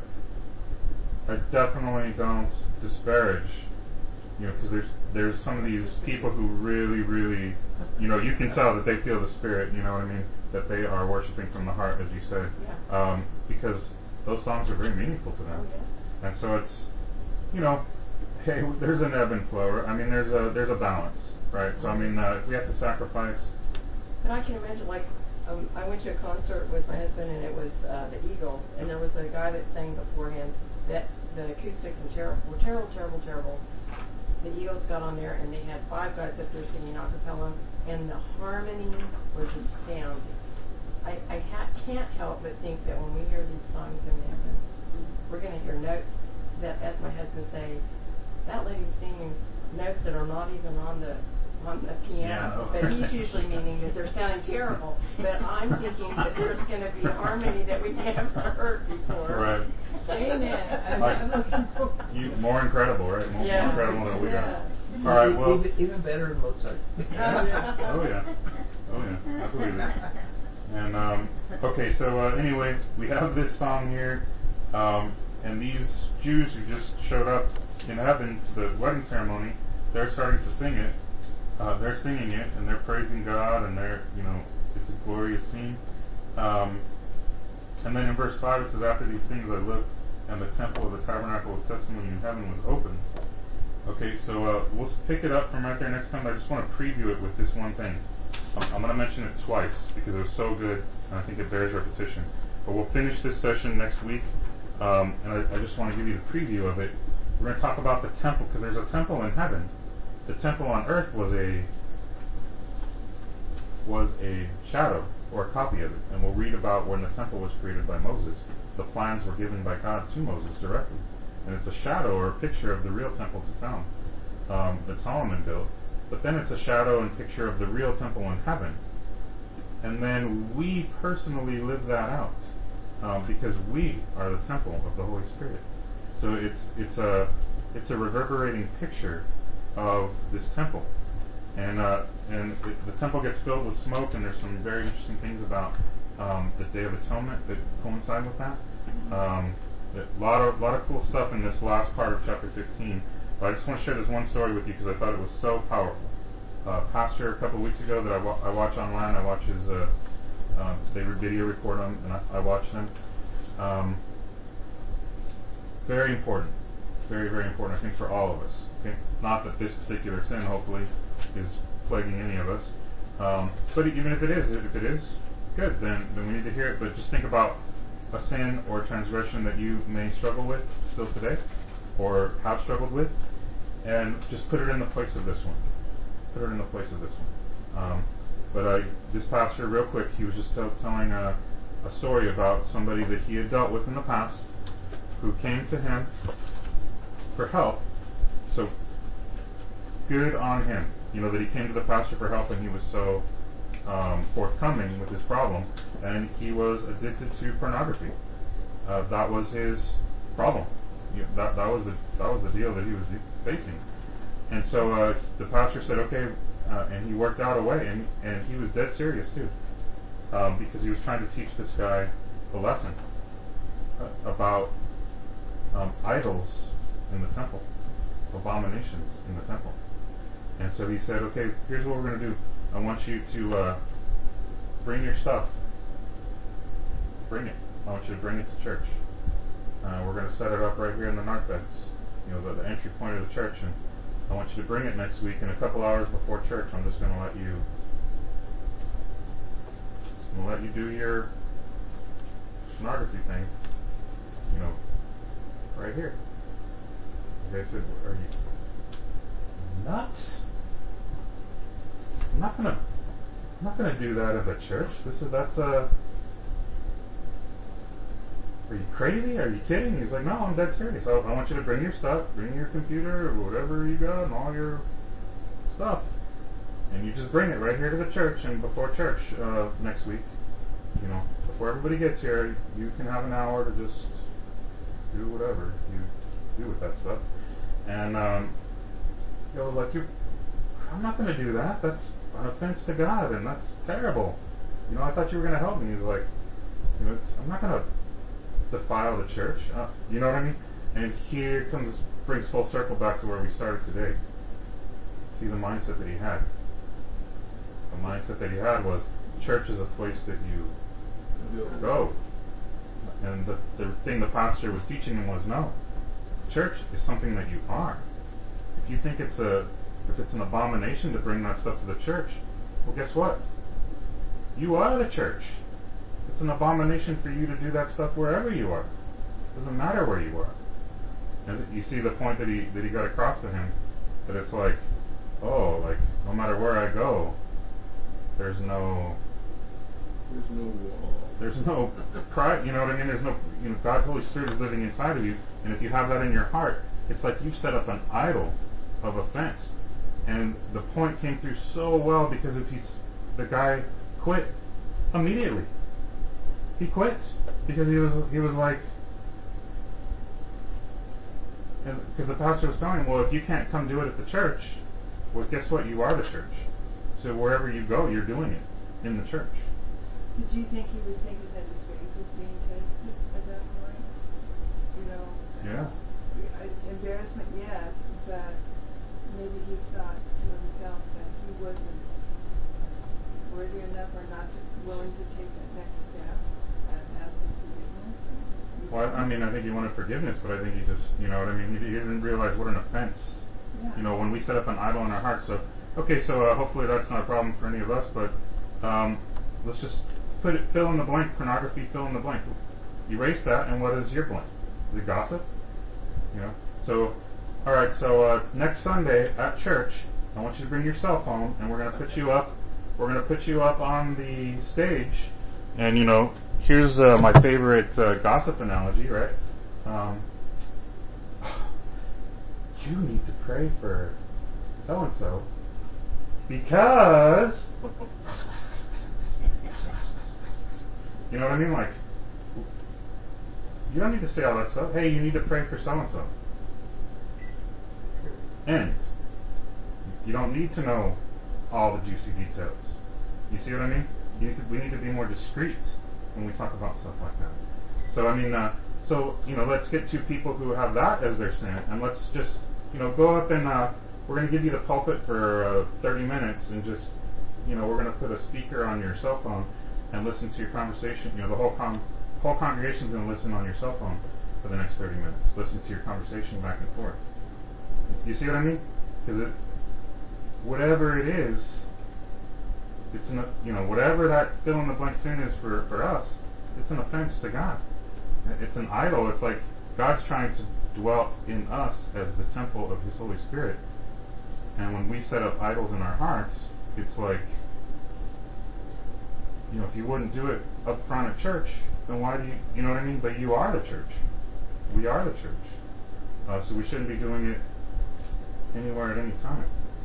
I definitely don't disparage, you know, because there's there's some of these people who really, really, you know, you can tell that they feel the spirit. You know what I mean? That they are worshiping from the heart, as you said, Yeah. um, because those songs are very meaningful to them, Oh, yeah. and so it's, you know, hey, there's an ebb and flow. I mean, there's a there's a balance, right? So I mean, uh, if we have to sacrifice. But I can imagine, like, um, I went to a concert with my husband, and it was uh, the Eagles, and there was a guy that sang beforehand that the acoustics and ter- were terrible, terrible, terrible. The Eagles got on there, and they had five guys up there singing a cappella, and the harmony was astounding. I, I ha- can't help but think that when we hear these songs in heaven, we're going to hear notes that, as my husband say, that lady's singing notes that are not even on the on the piano, Piano. but he's usually meaning that they're sounding terrible. But I'm thinking that there's going to be harmony that we never heard before. Right. Amen. I'm, Like- I'm looking for. You, more incredible, right? More, Yeah. more incredible than we Yeah. got. All right. E- Well. even, even better than Mozart. Oh yeah. Oh yeah. I believe it. And um, okay, so uh, anyway, we have this song here, um, and these Jews who just showed up in heaven to the wedding ceremony, they're starting to sing it. Uh, they're singing it, and they're praising God, and they're, you know, it's a glorious scene. Um, and then in verse five it says, "After these things I looked, and the temple of the tabernacle of testimony in heaven was opened." Okay, so uh, we'll pick it up from right there next time. I just want to preview it with this one thing. I'm, I'm going to mention it twice because it was so good, and I think it bears repetition. But we'll finish this session next week, um, and I, I just want to give you the preview of it. We're going to talk about the temple, because there's a temple in heaven. The temple on earth was a was a shadow or a copy of it, and we'll read about when the temple was created by Moses. The plans were given by God to Moses directly, and it's a shadow or a picture of the real temple to come um, that Solomon built. But then it's a shadow and picture of the real temple in heaven, and then we personally live that out um, because we are the temple of the Holy Spirit. So it's it's a it's a reverberating picture of this temple, and uh, and it, the temple gets filled with smoke, and there's some very interesting things about um, the Day of Atonement that coincide with that. Um, a lot of lot of cool stuff in this last part of chapter fifteen. But I just want to share this one story with you because I thought it was so powerful. Uh, pastor a couple of weeks ago that I, wa- I watch online, I watch his uh, uh, they video record them, and I, I watch them. Um, very important, very very important. I think for all of us. Okay, not that this particular sin hopefully is plaguing any of us, um, but even if it is, if it is, good. Then then we need to hear it. But just think about a sin or transgression that you may struggle with still today, or have struggled with, and just put it in the place of this one. Put it in the place of this one. Um, but uh, this pastor, real quick, he was just tell, telling a, a story about somebody that he had dealt with in the past who came to him for help. So good on him. You know, that he came to the pastor for help and he was so um, forthcoming with his problem. And he was addicted to pornography. Uh, that was his problem. You, that that was the that was the deal that he was facing. And so uh, the pastor said, okay, uh, and he worked out a way, and and he was dead serious too, um, because he was trying to teach this guy a lesson uh, about um, idols in the temple, abominations in the temple. And so he said, okay, here's what we're going to do. I want you to uh, bring your stuff. Bring it. I want you to bring it to church. Uh, we're going to set it up right here in the narthex, you know, the, the entry point of the church, and I want you to bring it next week. And a couple hours before church, I'm just going to let you, just going to let you do your pornography thing, you know, right here. They said, "Are you nuts? I'm not going to, I'm not going to do that at the church. This is that's a." Are you crazy? Are you kidding? He's like, no, I'm dead serious. I, I want you to bring your stuff, bring your computer or whatever you got and all your stuff. And you just bring it right here to the church, and before church uh, next week, you know, before everybody gets here, you can have an hour to just do whatever you do with that stuff. And um, I was like, you, I'm not going to do that. That's an offense to God, and that's terrible. You know, I thought you were going to help me. He's like, you know, it's, I'm not going to defile the church. Uh, you know what I mean? And here comes, brings full circle back to where we started today. See the mindset that he had. The mindset that he had was, church is a place that you go. And the, the thing the pastor was teaching him was, no, church is something that you are. If you think it's a, if it's an abomination to bring that stuff to the church, well, guess what? You are the church. It's an abomination for you to do that stuff wherever you are. It doesn't matter where you are. And you see the point that he that he got across to him, that it's like, oh, like no matter where I go, there's no There's no wall. There's no pride. You know what I mean? There's no, you know, God's Holy Spirit is living inside of you, and if you have that in your heart, it's like you've set up an idol of offense. And the point came through so well because if he's the guy quit immediately. He quit because he was he was like, because the pastor was telling him, well, if you can't come do it at the church, well, guess what? You are the church. So wherever you go, you're doing it in the church. So do you think he was thinking that his faith was being tested at that point? You know? Yeah. I- Embarrassment, yes, but maybe he thought to himself that he wasn't worthy enough or not to, willing to take that next step and ask for forgiveness. Well, I mean, I think he wanted forgiveness, but I think he just, you know what I mean? He, he didn't realize what an offense. Yeah. You know, when we set up an idol in our heart. So, okay, so uh, hopefully that's not a problem for any of us, but um, let's just put it, fill in the blank, pornography, fill in the blank. Erase that, and what is your blank? Is it gossip? You know? So, all right, so uh, next Sunday at church, I want you to bring your cell phone, and we're going to put you up. We're going to put you up on the stage, and you know, here's uh, my favorite uh, gossip analogy, right? Um, you need to pray for so and so because you know what I mean? Like, you don't need to say all that stuff. Hey, you need to pray for so and so. End. You don't need to know all the juicy details. You see what I mean? You need to, we need to be more discreet when we talk about stuff like that. So I mean, uh, so you know, let's get two people who have that as their sin, and let's just, you know, go up and uh, we're going to give you the pulpit for uh, thirty minutes, and just, you know, we're going to put a speaker on your cell phone and listen to your conversation. You know, the whole com- whole congregation's going to listen on your cell phone for the next thirty minutes. Listen to your conversation back and forth. You see what I mean? Because it, whatever it is, it's an, you know, whatever that fill in the blank sin is for, for us, it's an offense to God. It's an idol. It's like God's trying to dwell in us as the temple of His Holy Spirit. And when we set up idols in our hearts, it's like, you know, if you wouldn't do it up front at church, then why do you, you know what I mean? But you are the church. We are the church. Uh, so we shouldn't be doing it anywhere at any time.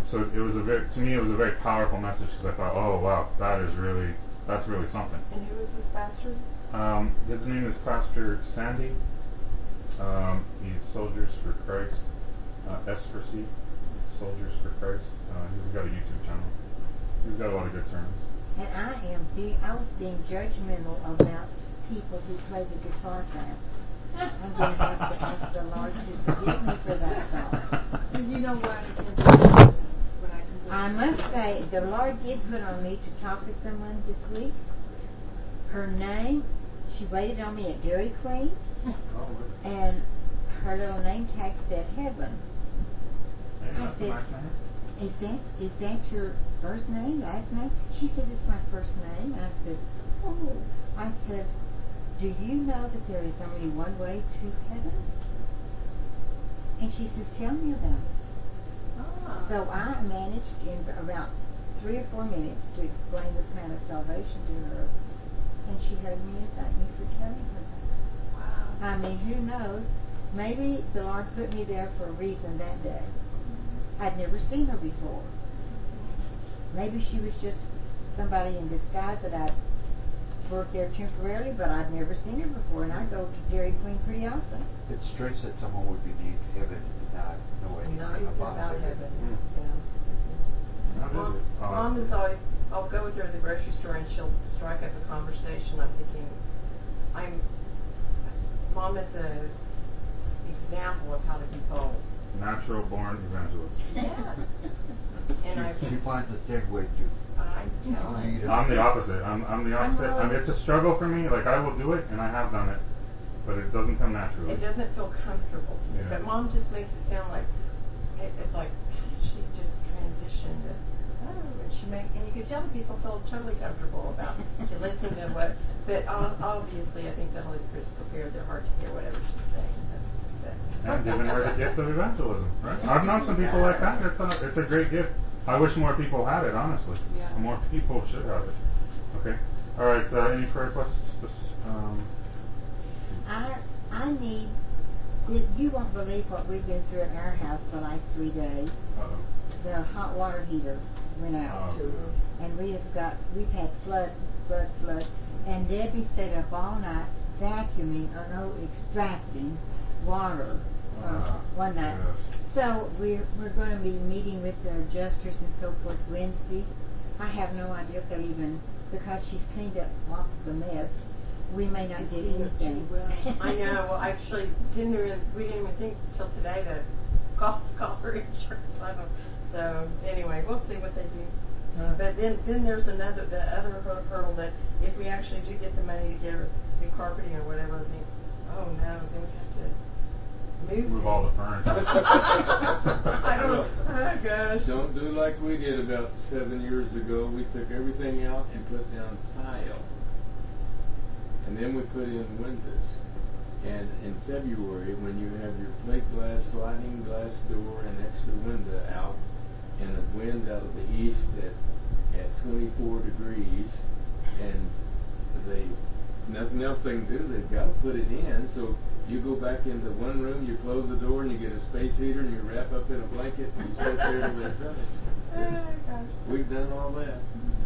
so it was a very, to me, it was a very powerful message because I thought, oh wow, that is really, that's really something. And who is this pastor? Um, his name is Pastor Sandy. Um, he's Soldiers for Christ, uh, S for C, Soldiers for Christ. Uh, he's got a YouTube channel. He's got a lot of good sermons. And I am be I was being judgmental about people who play the guitar fast. I'm going to have to ask the Lord to forgive me for that thought. And you know what? I can do when I can do I must say, the Lord did put on me to talk to someone this week. Her name, she waited on me at Dairy Queen, Oh, and her little name tag said Heaven. hey, I that's a said, nice name. Is that is that your first name, last name? She said, it's my first name. I said, oh. I said, do you know that there is only one way to heaven? And she says, tell me about it. Ah. So I managed in about three or four minutes to explain the plan of salvation to her, and she heard me and thanked me for telling her that. Wow. I mean, who knows? Maybe the Lord put me there for a reason that day. I'd never seen her before. Maybe she was just somebody in disguise that I'd worked there temporarily, but I'd never seen her before, and I go to Dairy Queen pretty often. It's strange that someone would be named Heaven and not know anything Not even about, about heaven. Mm. Yeah. That is Mom, it. Oh, Mom that's is good. always, I'll go with her to the grocery store and she'll strike up a conversation. I'm thinking, I'm, Mom is a example of how to be bold. Natural born evangelist. Yeah. And I, She finds a segue to I'm to telling lead you. her. I'm the opposite. I'm, I'm the I'm opposite. I mean, really- it's a struggle for me. Like, I will do it, and I have done it, but it doesn't come naturally. It doesn't feel comfortable to me. Yeah. But Mom just makes it sound like, it, it's like, how did she just transition to, oh, and she make, and you could tell the people feel totally comfortable about, if you listen to what, but ob- obviously I think the Holy Spirit's prepared their heart to hear whatever she's saying. But, but. And given her the gift of evangelism, right? I've known some people like that. It's a, it's a great gift. I wish more people had it, honestly. Yeah. More people should have it. Okay. All right. Uh, any prayer requests? Um, I I need. You won't believe what we've been through at our house the last three days. uh-oh. The hot water heater went out, Oh, good. and we have got we've had flood, flood, flood, and Debbie stayed up all night vacuuming or no extracting water uh, Ah, one night. yes. So we're we're going to be meeting with the adjusters and so forth Wednesday. I have no idea if they'll even, because she's cleaned up lots of the mess. We may not get anything. I know. Well, actually, didn't even we didn't even think till today to call call her insurance. I don't. So anyway, we'll see what they do. Uh, But then then there's another the other hur- hurdle that if we actually do get the money to get her new carpeting or whatever, I think, oh no, then we have to move. Move all the furniture. I don't. Oh gosh. Don't do like we did about seven years ago. We took everything out and put down tile. And then we put in windows. And in February, when you have your plate glass, sliding glass door, and extra window out, and a wind out of the east at, at twenty-four degrees, and they nothing else they can do, they've got to put it in. So you go back into one room, you close the door, and you get a space heater, and you wrap up in a blanket, and you sit there till they're finished. Oh gosh. We've done all that.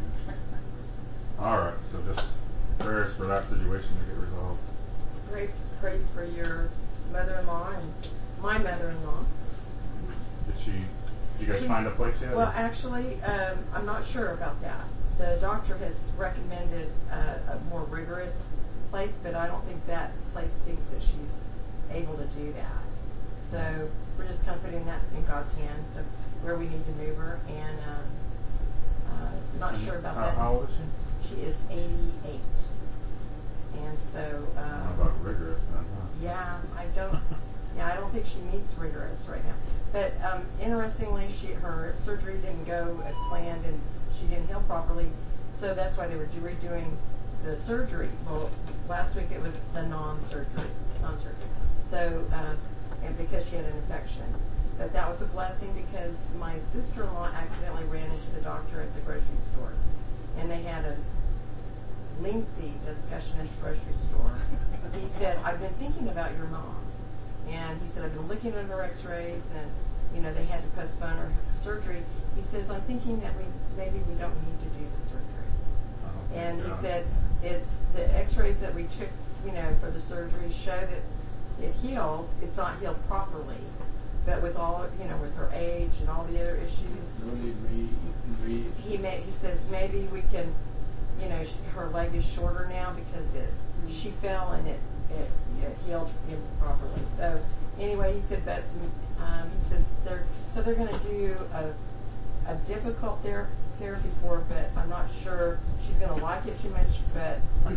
All right. So just prayers for that situation to get resolved. Pray, pray for your mother-in-law and my mother-in-law. Did she? Did you guys She- find a place yet? Well, actually, um, I'm not sure about that. The doctor has recommended uh, a more rigorous place, but I don't think that place thinks that she's able to do that. So we're just kind of putting that in God's hands of where we need to move her, and um, uh, not And sure about how, that. How old is she? She is eighty-eight, and so. Um, How about rigorous then? Huh? Yeah, I don't. Yeah, I don't think she needs rigorous right now. But um, interestingly, she her surgery didn't go as planned, and she didn't heal properly. So that's why they were do- redoing the surgery. Well, last week it was the non-surgery, non-surgery. So uh, and because she had an infection, but that was a blessing because my sister-in-law accidentally ran into the doctor at the grocery store, and they had a lengthy discussion at the grocery store. He said, I've been thinking about your mom. And he said, I've been looking at her x-rays and, you know, they had to postpone her surgery. He I'm thinking that we maybe we don't need to do the surgery. Oh, And he yeah. said it's the X-rays that we took, you know, for the surgery show that it healed. It's not healed properly, but with all, you know, with her age and all the other issues, No need re, re. he may, he says maybe we can, you know, sh- her leg is shorter now because it she fell and it it, it healed improperly. So anyway, he said, but um, he says they're so they're going to do a a difficult ther- therapy for her, but I'm not sure she's going to like it too much. But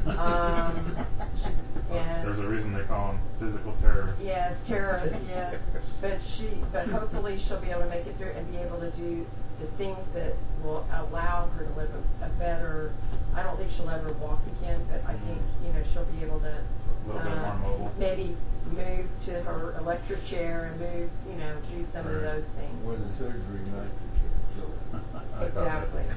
um, and There's a reason they call them physical terrorists. yes, terrorists, yes. But she, but hopefully she'll be able to make it through and be able to do the things that will allow her to live a, a better. I don't think she'll ever walk again, but I think you know she'll be able to A little bit more mobile. maybe move to her electric chair and move, you know, do some of Right. those things. Where the surgery might so I thought that- Exactly.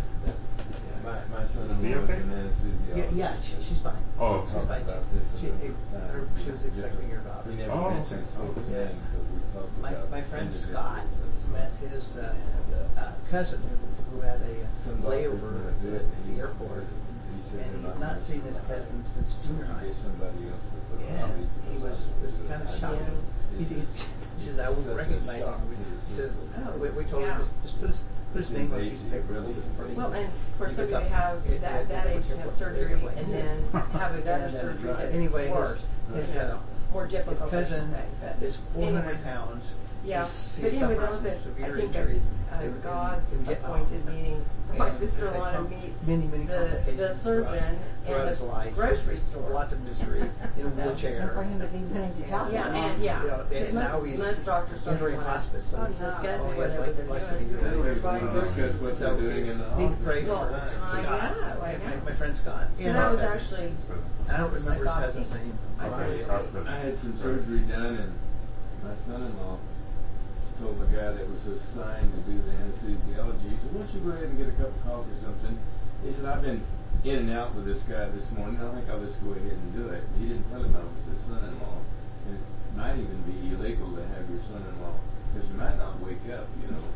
my my son-in-law Be is okay? an anesthesiologist. Yeah, yeah, she, she's fine. Oh, she's talked fine. about this She, another her- time. she was expecting her daughter. We never Oh, mentioned okay. spoke his Yeah. name, but we talked My, about my friend individuals Scott that- met his uh, uh, cousin who, who had a uh, Some doctors layover wanna at do the, it, the he- airport, he said and they're he's not seen his gonna cousin since junior get high. somebody else to put Yeah, on it. he was, was kind of shocked. He, he, he says, I won't Such a recognize shock him. to the He says, system. Oh, we, we told yeah. him, just, just put his, put his It's name on a piece of invasive, paper, really hold it in front of you. Well, and for He somebody gets to up, have it- that, it- that it- age to it- have it- surgery it- and it- then have another And, uh, surgery that's anyway, his- worse, his, you know, uh, more difficult. His I should cousin say, but is four hundred anyway. pounds. Yeah, He's, but he anyway, suffers that was from a, I severe think injuries. a, a in- in- God's in Vietnam. appointed meeting. My And sister-in-law there's to meet many, many the, the complications surgeon throughout and his the life. grocery store. Lots of misery in a And wheelchair. for him to be willing to talk Yeah, about and it. yeah, You know, and because now most, he's most doctors don't entering want to hospice, so oh, he's discuss only has whatever like they're less than a doing. year you know, to or buy live. groceries. That's what So they're doing in the he office. prayed Well, for I Scott. know, I My, know. my friend Scott. So Yeah, that was cousin. actually, I don't remember I his cousin's thought- name. I Well, really I, did. I had some surgery done, and my son-in-law told the guy that was assigned to do the anesthesiology, he said, why don't you go ahead and get a cup of coffee or something? He said, I've been in and out with this guy this morning. I think I'll just go ahead and do it. He didn't tell him I was his son-in-law. And it might even be illegal to have your son-in-law, because you might not wake up, you know.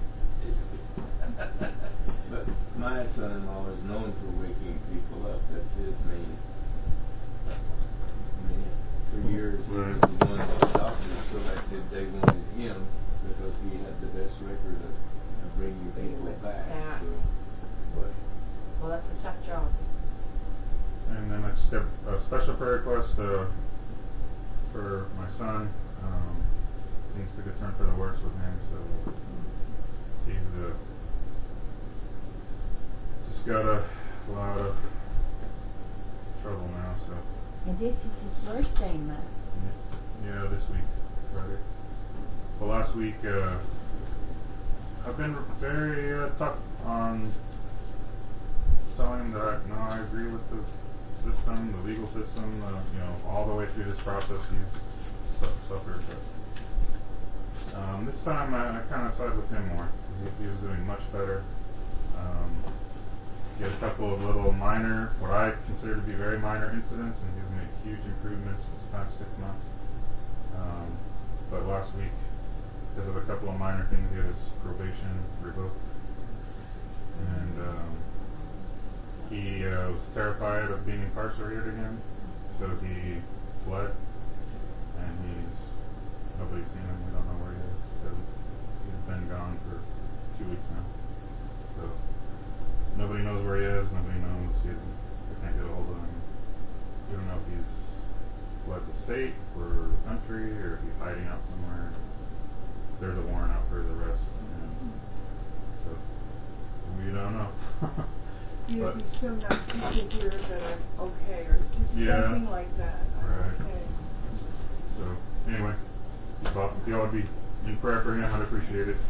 But my son-in-law is known for waking people up. That's his main. main for years, he was the one that the doctors selected. They wanted him because he had the best record of, of bringing people back. back. So, but well, that's a tough job. And then I just got a special prayer request uh, for my son. Um, things took a turn for the worse with him, so he's uh, just got a lot of trouble now. So And this is his birthday month. yeah, this week, Friday. Well, last week uh, I've been very uh, tough on telling him that no, I agree with the system, the legal system. Uh, you know, all the way through this process, he's su- suffered. But um, this time, I, I kind of side with him more. He, he was doing much better. Um, he had a couple of little minor, what I consider to be very minor incidents, and he's made huge improvements this past six months. Um, but last week, because of a couple of minor things, he had his probation revoked, and um, he uh, was terrified of being incarcerated again, so he fled, and he's nobody's seen him. We don't know where he is because he's been gone for two weeks now. So nobody knows where he is. Nobody knows. He hasn't, they can't get a hold of him. We don't know if he's fled the state or the country, or if he's hiding out somewhere. There's a warrant out for his arrest, and so we don't know. You'd But- be so nice to hear that I'm okay, or just Yeah. something like that. I'm Right. okay. So anyway, Bob, if y'all would be in prayer for him, I'd appreciate it.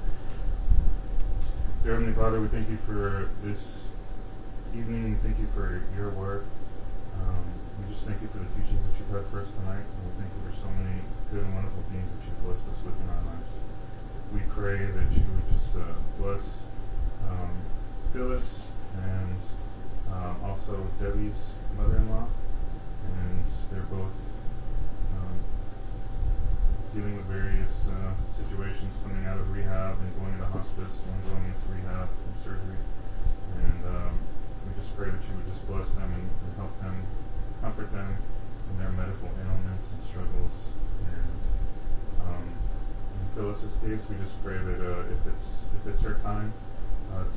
Dear Heavenly Father, we thank you for this evening. We thank you for your word. Um, we just thank you for the teachings that you've had for us tonight. And we thank you for so many good and wonderful things that you've blessed us with in our lives. We pray that you would just uh, bless um, Phyllis and um, also Debbie's mother-in-law. And they're both um, dealing with various uh, situations, coming out of rehab and going into hospice, one going into rehab. We just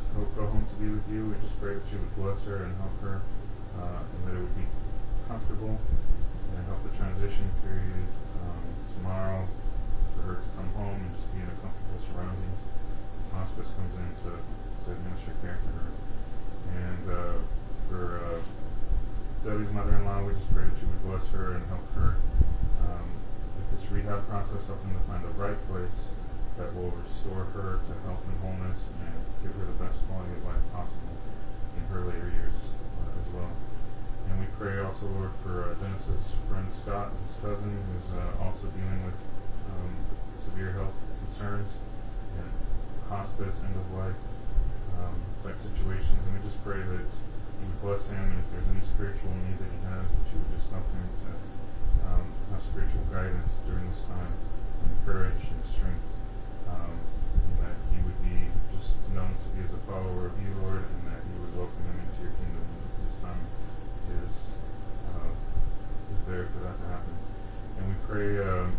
go, go home to be with you. We just pray that you would bless her and help her, uh, and that it would be comfortable and help the transition period um, tomorrow for her to come home and just be in a comfortable surroundings. Hospice comes in to, to administer care to her. And uh, for uh, Debbie's mother-in-law, we just pray that you would bless her and help her. Um, if this rehab process, help them to find the right place that will restore her to health and wholeness and give her the best quality of life possible in her later years uh, as well. And we pray also, Lord, for uh, Dennis's friend Scott, his cousin, who's uh, also dealing with um, severe health concerns and hospice, end of life um, type situations. And we just pray that you would bless him, and if there's any spiritual need that he has, that you would just help him to um, have spiritual guidance during this time, and courage and strength, um, and that he would be just known to be as a follower of you, Lord, and that you would welcome him into your kingdom when this time is uh, is there for that to happen. And we pray um,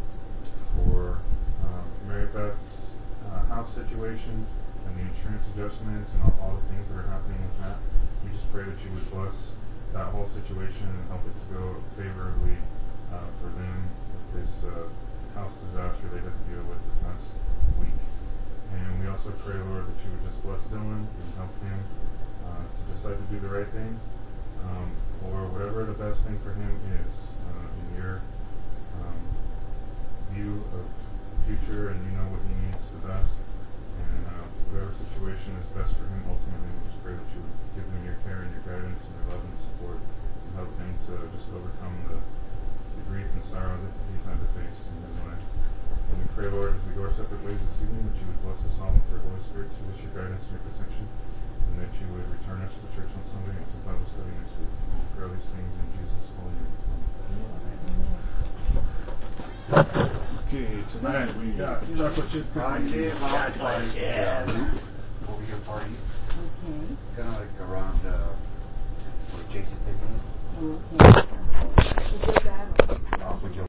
for um, Mary Beth's uh, house situation and the insurance adjustments and all, all the things that are happening with that. We just pray that you would bless that whole situation and help it to go favorably uh, for them with this uh, house disaster they had to deal with the past week. And we also pray, Lord, that you would just bless Dylan and help him uh, to decide to do the right thing, um, or whatever the best thing for him is uh, in your um, view of the future, and you know what he needs the best. And uh, whatever situation is best for him, ultimately, we just pray that you would give him your care and your guidance and your love and support, and help him to just overcome the, the grief and sorrow that he's had to face in his life. And we pray, Lord, as we go our separate ways this evening, that you would bless us all with your Holy Spirit to give us your guidance and your protection, and that you would return us to the church on Sunday and to Bible study next week. And we pray all these things in Jesus' holy name. Amen. Okay, tonight we got chocolate chip cookies. Chocolate chip. Over your parties. Okay. Gonna like around uh, where Jason Penney is. Okay. We'll go down. Off of Joe